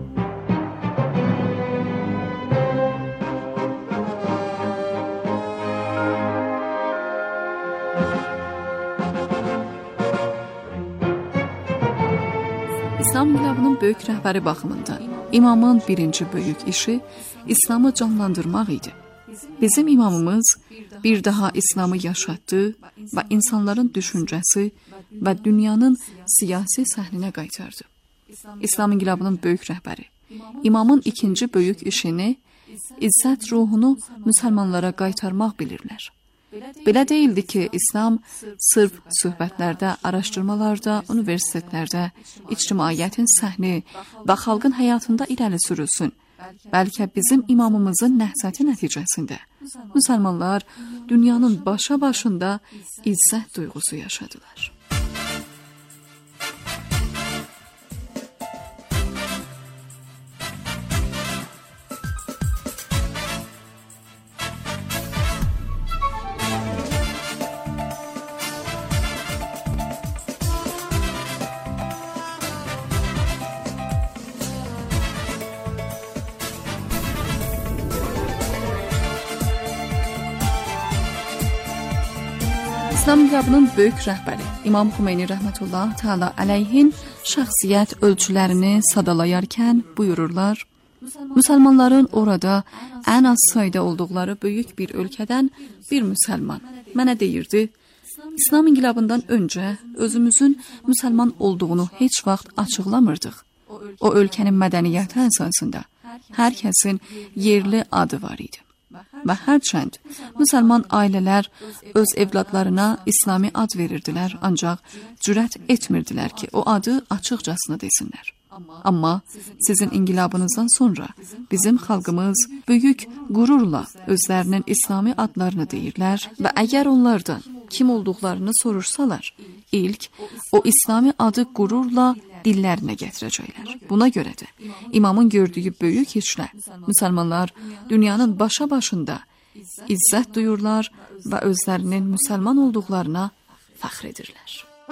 İslam inqilabının böyük rəhbəri baxımından imamın birinci böyük işi İslamı canlandırmaq idi. Bizim imamımız bir daha İslamı yaşatdı və insanların düşüncəsi və dünyanın siyasi səhninə qaytardı. İslam inqilabının böyük rəhbəri imamın ikinci böyük işini izzət ruhunu müsəlmanlara qaytarmaq bilirlər. Belə deyildi ki, İslam sırf söhbətlərdə, araşdırmalarda, universitetlərdə, ictimaiyyətin səhni və xalqın həyatında irəli sürülsün. Bəlkə bizim imamımızın nəhsəti nəticəsində müsəlmanlar dünyanın başa başında izzət duyğusu yaşadılar. İslam inqilabının böyük rəhbəri İmam Xümeyni rəhmətullah təala əleyhin şəxsiyyət ölçülərini sadalayarkən buyururlar: Müsəlmanların orada ən az sayda olduqları böyük bir ölkədən bir müsəlman mənə deyirdi, İslam inqilabından öncə özümüzün müsəlman olduğunu heç vaxt açıqlamırdıq. O ölkənin mədəniyyəti əsasında hər kəsin yerli adı var idi. Və hərçənd müsəlman ailələr öz evladlarına İslami ad verirdilər, ancaq cürət etmirdilər ki, o adı açıqcasına desinlər. Amma sizin inqilabınızdan sonra bizim xalqımız böyük qürurla özlərinin İslami adlarını deyirlər və əgər onlardan kim olduqlarını soruşsalar, ilk o İslami adı qürurla dillərinə gətirəcəklər. Buna görə də imamın gördüyü böyük işlə müsəlmanlar dünyanın başa başında izzət duyurlar və özlərinin müsəlman olduqlarına fəxr edirlər.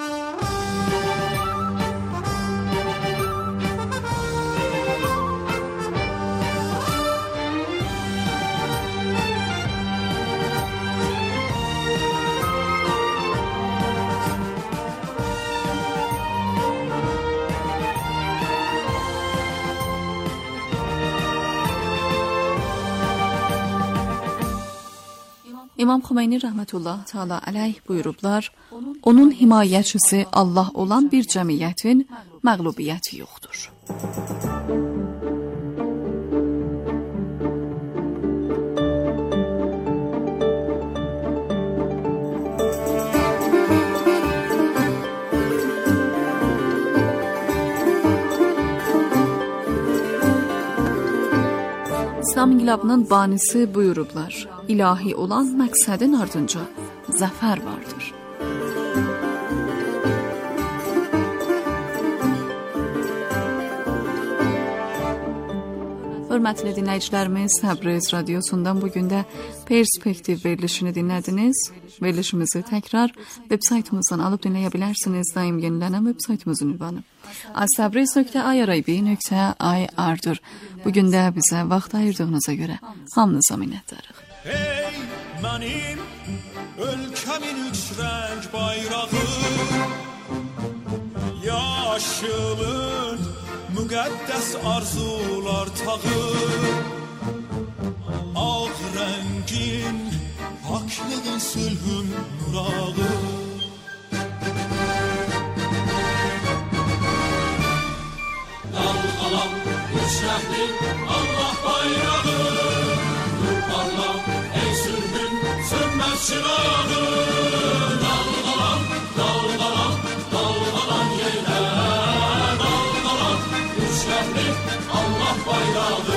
İmam Xümeyni rəhmətullah təala əleyh buyurublar, onun himayəçisi Allah olan bir cəmiyyətin məğlubiyyəti yoxdur. İslam inqilabının banisi buyurublar, ilahi olan məqsədin ardınca zəfər vardır. Hörmətli dinləyicilərimiz, Təbriz radiosundan bugün də Perspektiv verilişini dinlədiniz. Verilişimizi təkrar web saytımızdan alıb dinləyə bilərsiniz. Daim yenilənən web saytımızın ünvanı astabriz nöqtə irib nöqtə ir'dir. Bugün də bizə vaxt ayırdığınıza görə hamınıza minnətdarıq. Ey mənim ölkəmin üç rəng bayrağı, yaşılın müqəddəs arzular tağı, ağ rəngin haklığın sülhün nurağı. Dalğalan üç rəngli Allah bayrağı, nur parlam ey sülhün sönməz çırağı. Dalğalan, dalğalan, dalğalan yeylə, dalğalan üç rəngli şəhrin Allah bayrağı.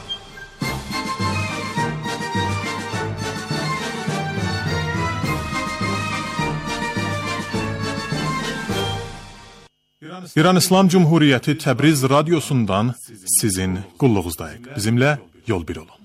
İran İslam Cumhuriyeti Təbriz radyosundan sizin qulluğuzdayıq. Bizimlə yol bir olun.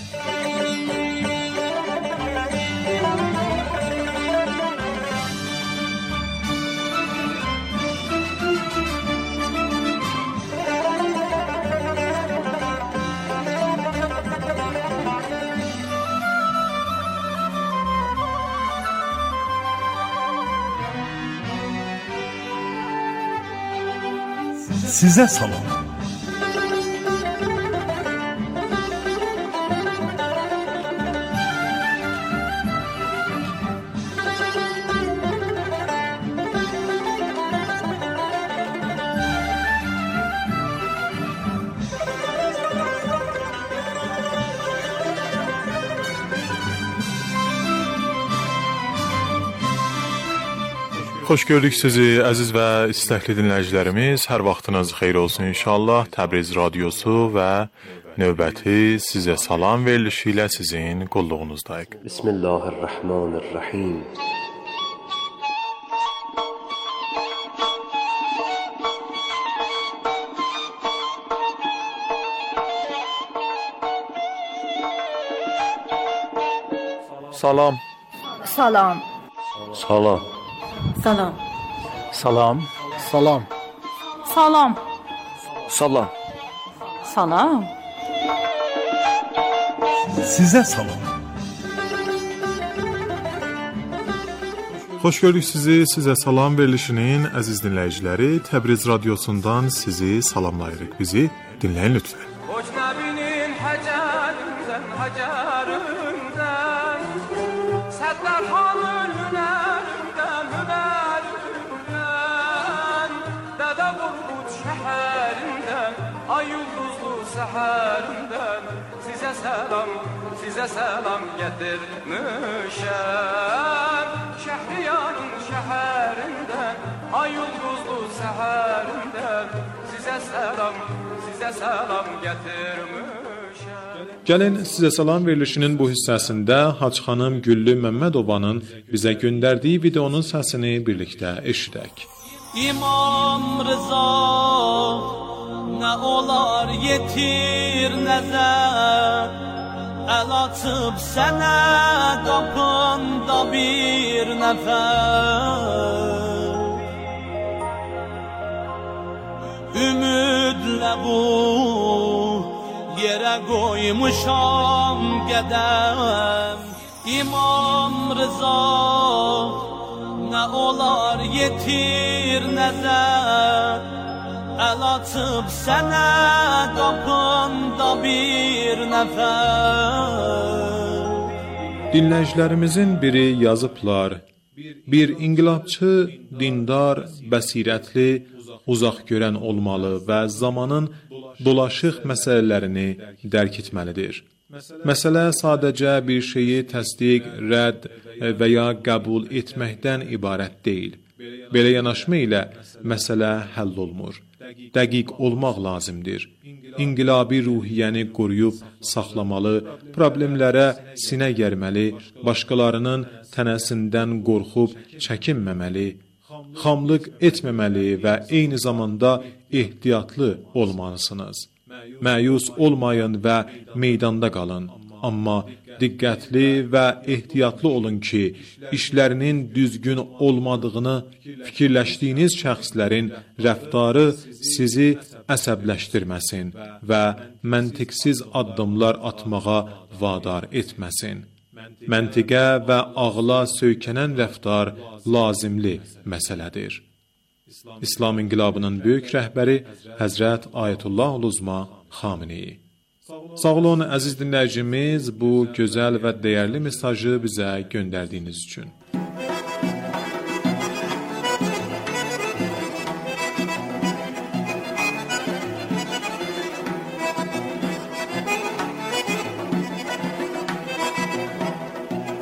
Sizə salam. Xoş gördük sizi, əziz və istəkli dinləyicilərimiz. Hər vaxtınız xeyir olsun inşallah. Təbriz radiosu və növbəti sizə salam verilişi ilə sizin qulluğunuzdayıq. Bismillahirrahmanirrahim. Salam. Salam. Salam. Salam. Salam. Salam. Salam. Salam. Salam. Sizə salam. Xoş gördük sizi. Sizə salam verilişinin əziz dinləyiciləri Təbriz radiosundan sizi salamlayırıq. Bizi dinləyin lütfən. Əcnəbinin həcərindən, həcərindən Sədlər xanın hünərindən, hünərindən Dədə Qorqud şəhərindən, ay ulduzlu səhərindən Sizə səlam, sizə səlam gətirmişəm Şəhriyarın şəhərindən, ay ulduzlu səhərindən Sizə səlam, sizə səlam gətirmişəm. Gəlin sizə salam verilişinin bu hissəsində Hacı xanım Güllü Məmmədovanın bizə göndərdiyi videonun səsini birlikdə eşidək. İmam Rıza nə olar yetir nəzər Əl açıb sənə qapında bir nəfər Ümidlə bu yerə qoymuşam qədəm İmam Rıza nə olar yetir nəzər Əl açıb sənə qapında bir nəfər Dinləyicilərimizin biri yazıblar. Bir inqilabçı, dindar, bəsirətli, uzaq görən olmalı və zamanın dolaşıq məsələlərini dərk etməlidir. Məsələ sadəcə bir şeyi təsdiq, rədd və ya qəbul etməkdən ibarət deyil. Belə yanaşma ilə məsələ həll olmur. Dəqiq olmaq lazımdır. İnqilabi ruhiyyəni qoruyub saxlamalı, problemlərə sinə gərməli, başqalarının tənəsindən qorxub çəkinməməli, xamlıq etməməli və eyni zamanda ehtiyatlı olmalısınız. Məyus olmayın və meydanda qalın, amma diqqətli və ehtiyatlı olun ki, işlərinin düzgün olmadığını fikirləşdiyiniz şəxslərin rəftarı sizi əsəbləşdirməsin və məntiqsiz addımlar atmağa vadar etməsin. Məntiqə və ağla söykənən rəftar lazımlı məsələdir. İslam inqilabının böyük rəhbəri Həzrət Ayətullah Uluzma Xameneyi. Sağ olun əziz dinləyicimiz bu gözəl və dəyərli mesajı bizə göndərdiyiniz üçün.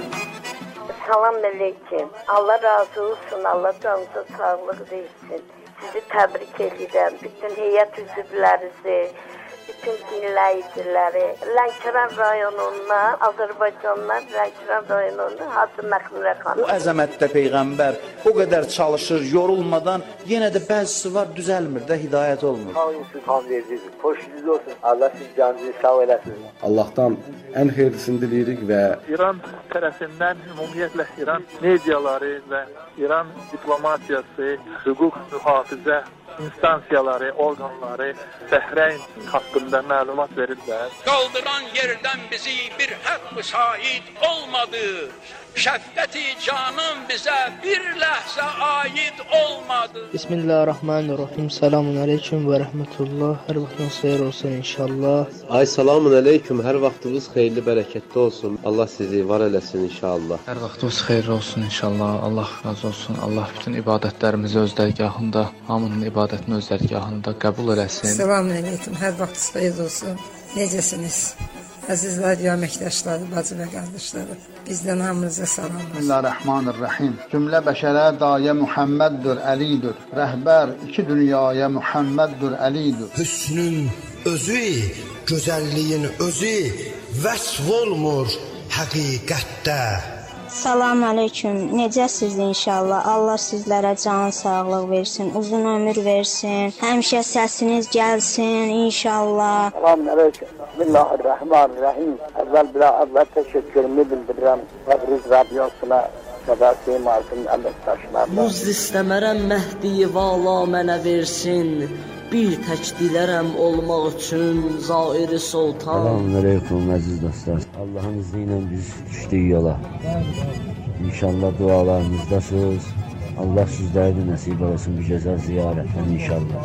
Salam aleyküm. Allah razı olsun. Allah canınıza sağlık versin. sizi təbrik edirəm. Bütün heyət üzvlərinizi, bütün dinləyiciləri, Lənkəran rayonundan, Azərbaycandan Lənkəran rayonundan Hacı Məxmurə xanım. O əzəmətdə Peyğəmbər o qədər çalışır, yorulmadan, yenə də bəzisi var düzəlmir də, hidayət olmur. Amin Sultan veririz. Xoşunuz olsun. Allah siz canınızı sağ eləsin. Allah'tan en hayırlısını dileyirik ve İran tərəfindən ümumiyyətlə İran mediaları və İran diplomatiyası, hüquq mühafizə instansiyaları, orqanları Bəhreyn haqqında məlumat verirlər. Qaldıran yerdən bizi bir haqq müsait olmadı. Şəfqəti canım bizə bir ləhzə aid olmadı. Bismillahirrahmanirrahim. Selamun aleyküm və rəhmətullah. Hər vaxtınız xeyir olsun inşallah. Ay selamun aleyküm. Hər vaxtınız xeyirli, bərəkətli olsun. Allah sizi var eləsin inşallah. Hər vaxtınız xeyir olsun inşallah. Allah razı olsun. Allah bütün ibadətlərimizi öz dərgahında, hamının ibadətini öz dərgahında qəbul eləsin. Selamun aleyküm. Hər vaxtınız xeyir olsun. Necəsiniz? Əziz radio əməkdaşları, bacı və qardaşları, bizdən hamınıza salam. Bismillahirrahmanirrahim. Cümlə bəşərə dayə Muhammeddir, Əlidir. Rəhbər iki dünyaya Muhammeddir, Əlidir. Hüsnün özü, gözəlliyin özü vəsf olmur həqiqətdə. Salam aleyküm. Necəsiz inşallah? Allah sizlərə can sağlıq versin, uzun ömür versin. Həmişə səsiniz gəlsin inşallah. Salam aleyküm. Bismillahirrahmanirrahim. Əvvəl bir əvvəl təşəkkürümü bildirirəm. Təbriz radiosuna Səbəsi Martin əməkdaşlarına. Muz istəmərəm Məhdi vala mənə versin. Bir tək dilərəm olmaq üçün Zairi Sultan. Selamun aleyküm əziz dostlar. Allah'ın izniyle biz düşdük yola. İnşallah dualarınızdasınız. Allah sizlərə də nəsib olsun bu gözəl ziyarətdən inşallah.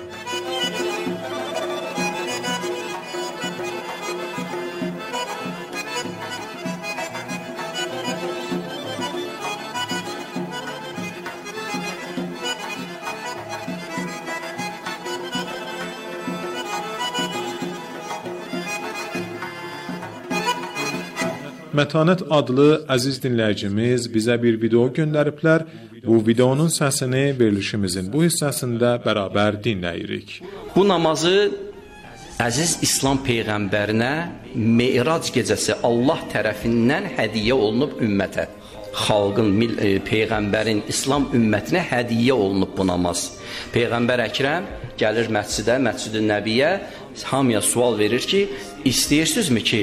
Mətanət adlı əziz dinləyicimiz bizə bir video göndəriblər. Bu videonun səsini verilişimizin bu hissəsində bərabər dinləyirik. Bu namazı əziz İslam Peyğəmbərinə Me'rac gecəsi Allah tərəfindən hədiyyə olunub ümmətə. Xalqın, Peyğəmbərin, İslam ümmətinə hədiyyə olunub bu namaz. Peyğəmbər Əkrəm gəlir məscidə, Məscid-i Nəbiyyə, hamıya sual verir ki, istəyirsinizmi ki,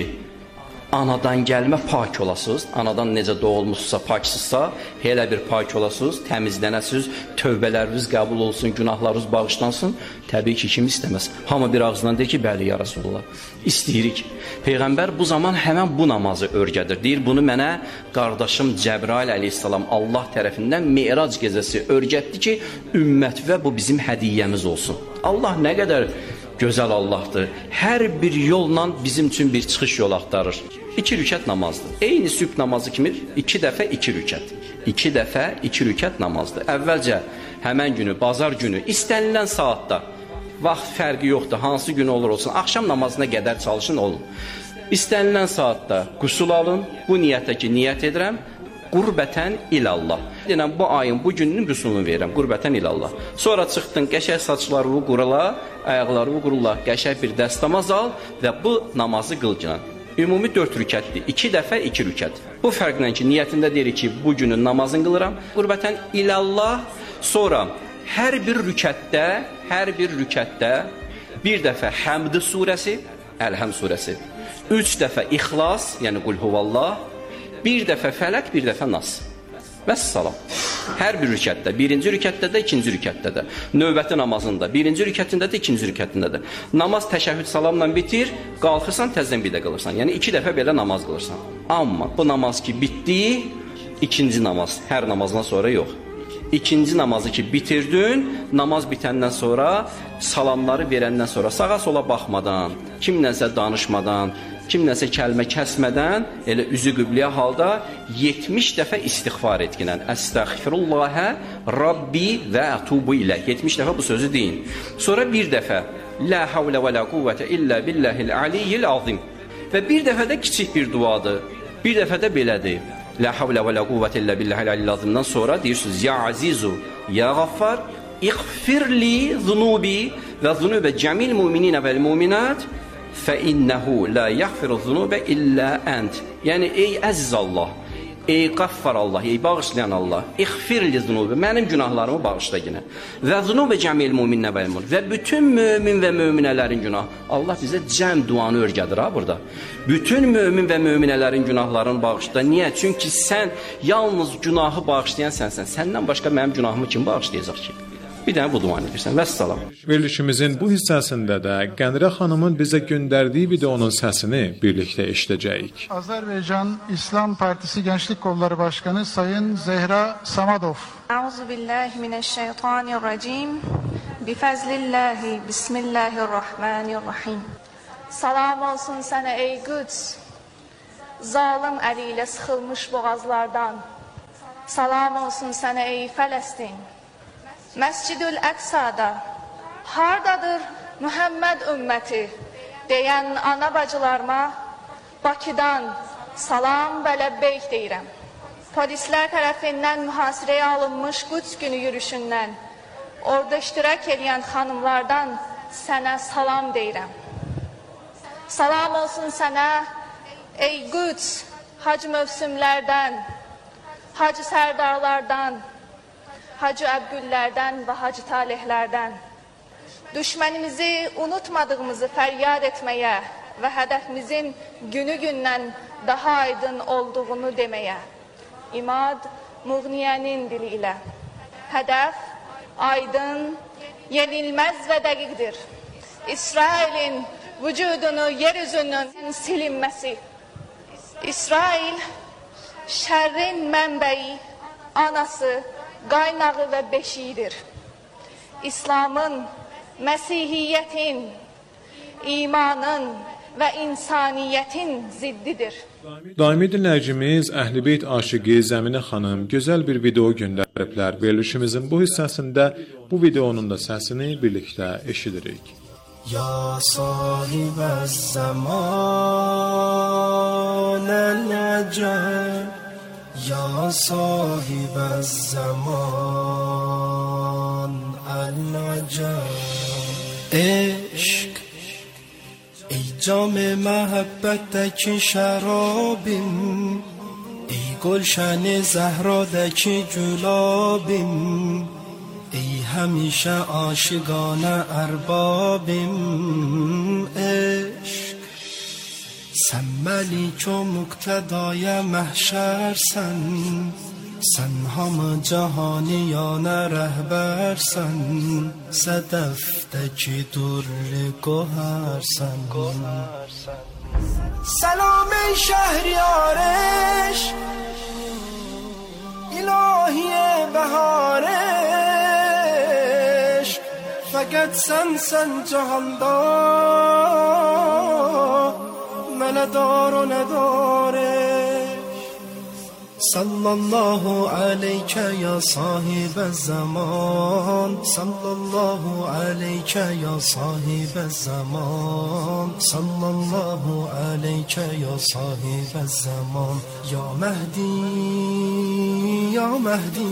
anadan gəlmə pak olasınız, anadan necə doğulmuşsa, paksızsa, elə bir pak olasınız, təmizlənəsiniz, tövbələriniz qəbul olsun, günahlarınız bağışlansın. Təbii ki, kim istəməz? Hamı bir ağzından deyir ki, bəli, ya Rasulullah, istəyirik. Peyğəmbər bu zaman həmən bu namazı örgədir. Deyir, bunu mənə qardaşım Cəbrail əleyhissalam Allah tərəfindən Me'rac gecəsi örgətdi ki, ümmət və bu bizim hədiyyəmiz olsun. Allah nə qədər gözəl Allahdır. Hər bir yolla bizim üçün bir çıxış yol axtarır. İki rükət namazdır. Eyni sübh namazı kimi iki dəfə iki rükət. İki dəfə iki rükət namazdır. Əvvəlcə həmən günü, bazar günü, istənilən saatda, vaxt fərqi yoxdur, hansı gün olur olsun, axşam namazına qədər çalışın olun. İstənilən saatda qusul alın, bu niyyətə ki, niyyət edirəm, qurbətən ilallah. Deyirəm, bu ayın, bu günün qüsulunu verirəm, qurbətən ilallah. Sonra çıxdın, qəşək saçlarını qurula, ayaqlarını qurula, qəşək bir dəstəmaz al və bu namazı qılcılan. Ümumi dörd rükətdir, iki dəfə iki rükət. Bu fərqlə ki, niyyətində deyirik ki, bu günün namazını qılıram, qurbətən ilallah. Sonra hər bir rükətdə, hər bir rükətdə bir dəfə Həmd surəsi, Əlhəm surəsi, üç dəfə İxlas, yəni Qul Huvallah, bir dəfə Fələq, bir dəfə Nas. Vəssalam. Hər bir rükətdə, birinci rükətdə də, ikinci rükətdə də, növbəti namazında, birinci rükətində də, ikinci rükətində də. Namaz təşəhhüd salamla bitir, qalxırsan, təzdən bir də qılırsan. Yəni, iki dəfə belə namaz qılırsan. Amma bu namaz ki, bitdi, ikinci namaz, hər namazdan sonra yox. İkinci namazı ki, bitirdin, namaz bitəndən sonra, salamları verəndən sonra, sağa sola baxmadan, kimlənsə danışmadan, kimləsə kəlmə kəsmədən, elə üzü qübliyə halda yetmiş dəfə istiğfar etkinən. Əstəğfirullahə Rabbi və ətubu ilə. yetmiş dəfə bu sözü deyin. Sonra bir dəfə La havlə və la quvvətə illə billəhil aliyyil azim. Və bir dəfə də kiçik bir duadır. Bir dəfə də belədir. La havlə və la quvvətə illə billəhil aliyyil azimdən sonra deyirsiniz, Ya azizu, ya qaffar, İğfirli zunubi və zunubə cəmil müminina vəl müminat fəinnəhu la yəğfiru zunubə illə ənd. Yəni, ey əziz Allah, ey qaffar Allah, ey bağışlayan Allah, İğfirli zunubi, mənim günahlarımı bağışla yine. Və zunubə cəmil müminə vəl müminat və bütün mümin və müminələrin günahı. Allah bizə cəm duanı örgədir ha burada. Bütün mümin və müminələrin günahlarını bağışla. Niyə? Çünki sən yalnız günahı bağışlayan sənsən. Səndən başqa mənim günahımı kim bağışlayacaq ki? Bir dənə bu duanı edirsən. Vəssalam. Verilişimizin bu hissəsində də Qəndirə xanımın bizə göndərdiyi videonun səsini birlikdə eşidəcəyik. Azerbaycan İslam Partisi Gençlik Kolları Başkanı Sayın Zehra Samadov. Euzubillahimineşşeytanirracim. Bifəzlillahi, bismillahirrahmanirrahim. Salam olsun sənə ey Qüds, zalim əli ilə sıxılmış boğazlardan. Salam olsun sənə ey Fələstin. Məscid-ül Əqsada, hardadır Muhammed ümməti deyən ana bacılarıma Bakıdan salam və ləbbeyk deyirəm. Polislər tərəfindən mühasirəyə alınmış Qüds günü yürüşündən, orada iştirak edən xanımlardan sənə salam deyirəm. Salam olsun sənə ey Qüds, hac mövsümlərdən, hac sərdarlardan, Hacı Əbgüllərdən və Hacı Talihlərdən düşmənimizi unutmadığımızı fəryad etməyə və hədəfimizin günü-gündən daha aydın olduğunu deməyə. İmad Muğniyənin dili ilə. Hədəf aydın, yenilməz və dəqiqdir. İsrailin vücudunu yeryüzünün silinməsi. İsrail şərrin mənbəyi, anası, qaynağı və beşiyidir. İslamın, Məsihiyyətin, imanın və insaniyyətin ziddidir. Daimi dinləyicimiz Əhl-i-Beyt aşiqi Zəminə xanım gözəl bir video göndəriblər. Verilişimizin bu hissəsində bu videonun da səsini birlikdə eşidirik. Ya sahibəz zamanən əcəb, ya sahibəz zaman ələcəb. Eşq, ey cam-ı məhəbbətdəki şərabim, ey gülşən-i zəhrədəki gülabim, ey həmişə aşiqanə ərbabim. Eşq, sən məlik o müqtədaya məhşərsən, sən hamı cahaniyanə rəhbərsən, sədəfdəki durri qohərsən. Səlam ey şəhriyar eşq, ilahiyə bəhar eşq, fəqət sənsən cahanda, mənə dar o nədar eşq. Sallallahu aleykə ya sahibə zaman, sallallahu aleykə ya sahibə zaman, sallallahu aleykə ya sahibə zaman. Ya Mehdi, ya Mehdi,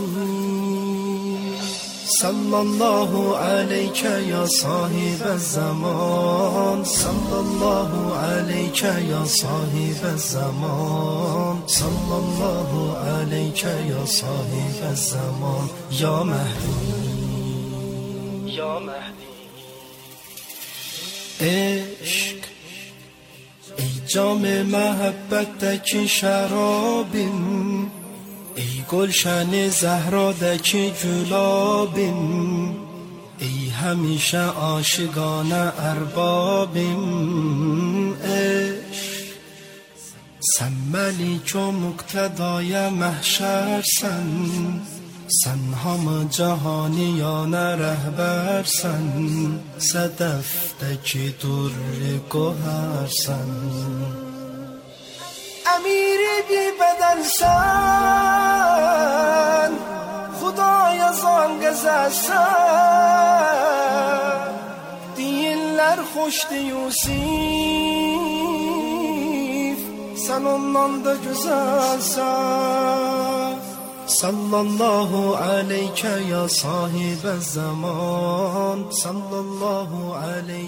sallallahu aleykə ya sahibə zaman, sallallahu aleykə ya sahibə zaman, sallallahu aleykə ya sahibə zaman. Ya Mehdi, ya Mehdi. Eşq, ey cam-ı məhəbbətdəki şərabim, ey gülşən-i zəhrədəki gülabim, ey həmişə aşiqanə ərbabim. Eşq, sən məlik o müqtədaya məhşərsən, sən hamı cahaniyanə rəhbərsən, sədəfdəki durri qohərsən. Əmiri bir bədənsən, Xudaya zan qəzəlsən, deyirlər xoşdu Yusif, sən ondan da gözəlsən. sallallahu aleyke ya sahib zaman sallallahu aleyke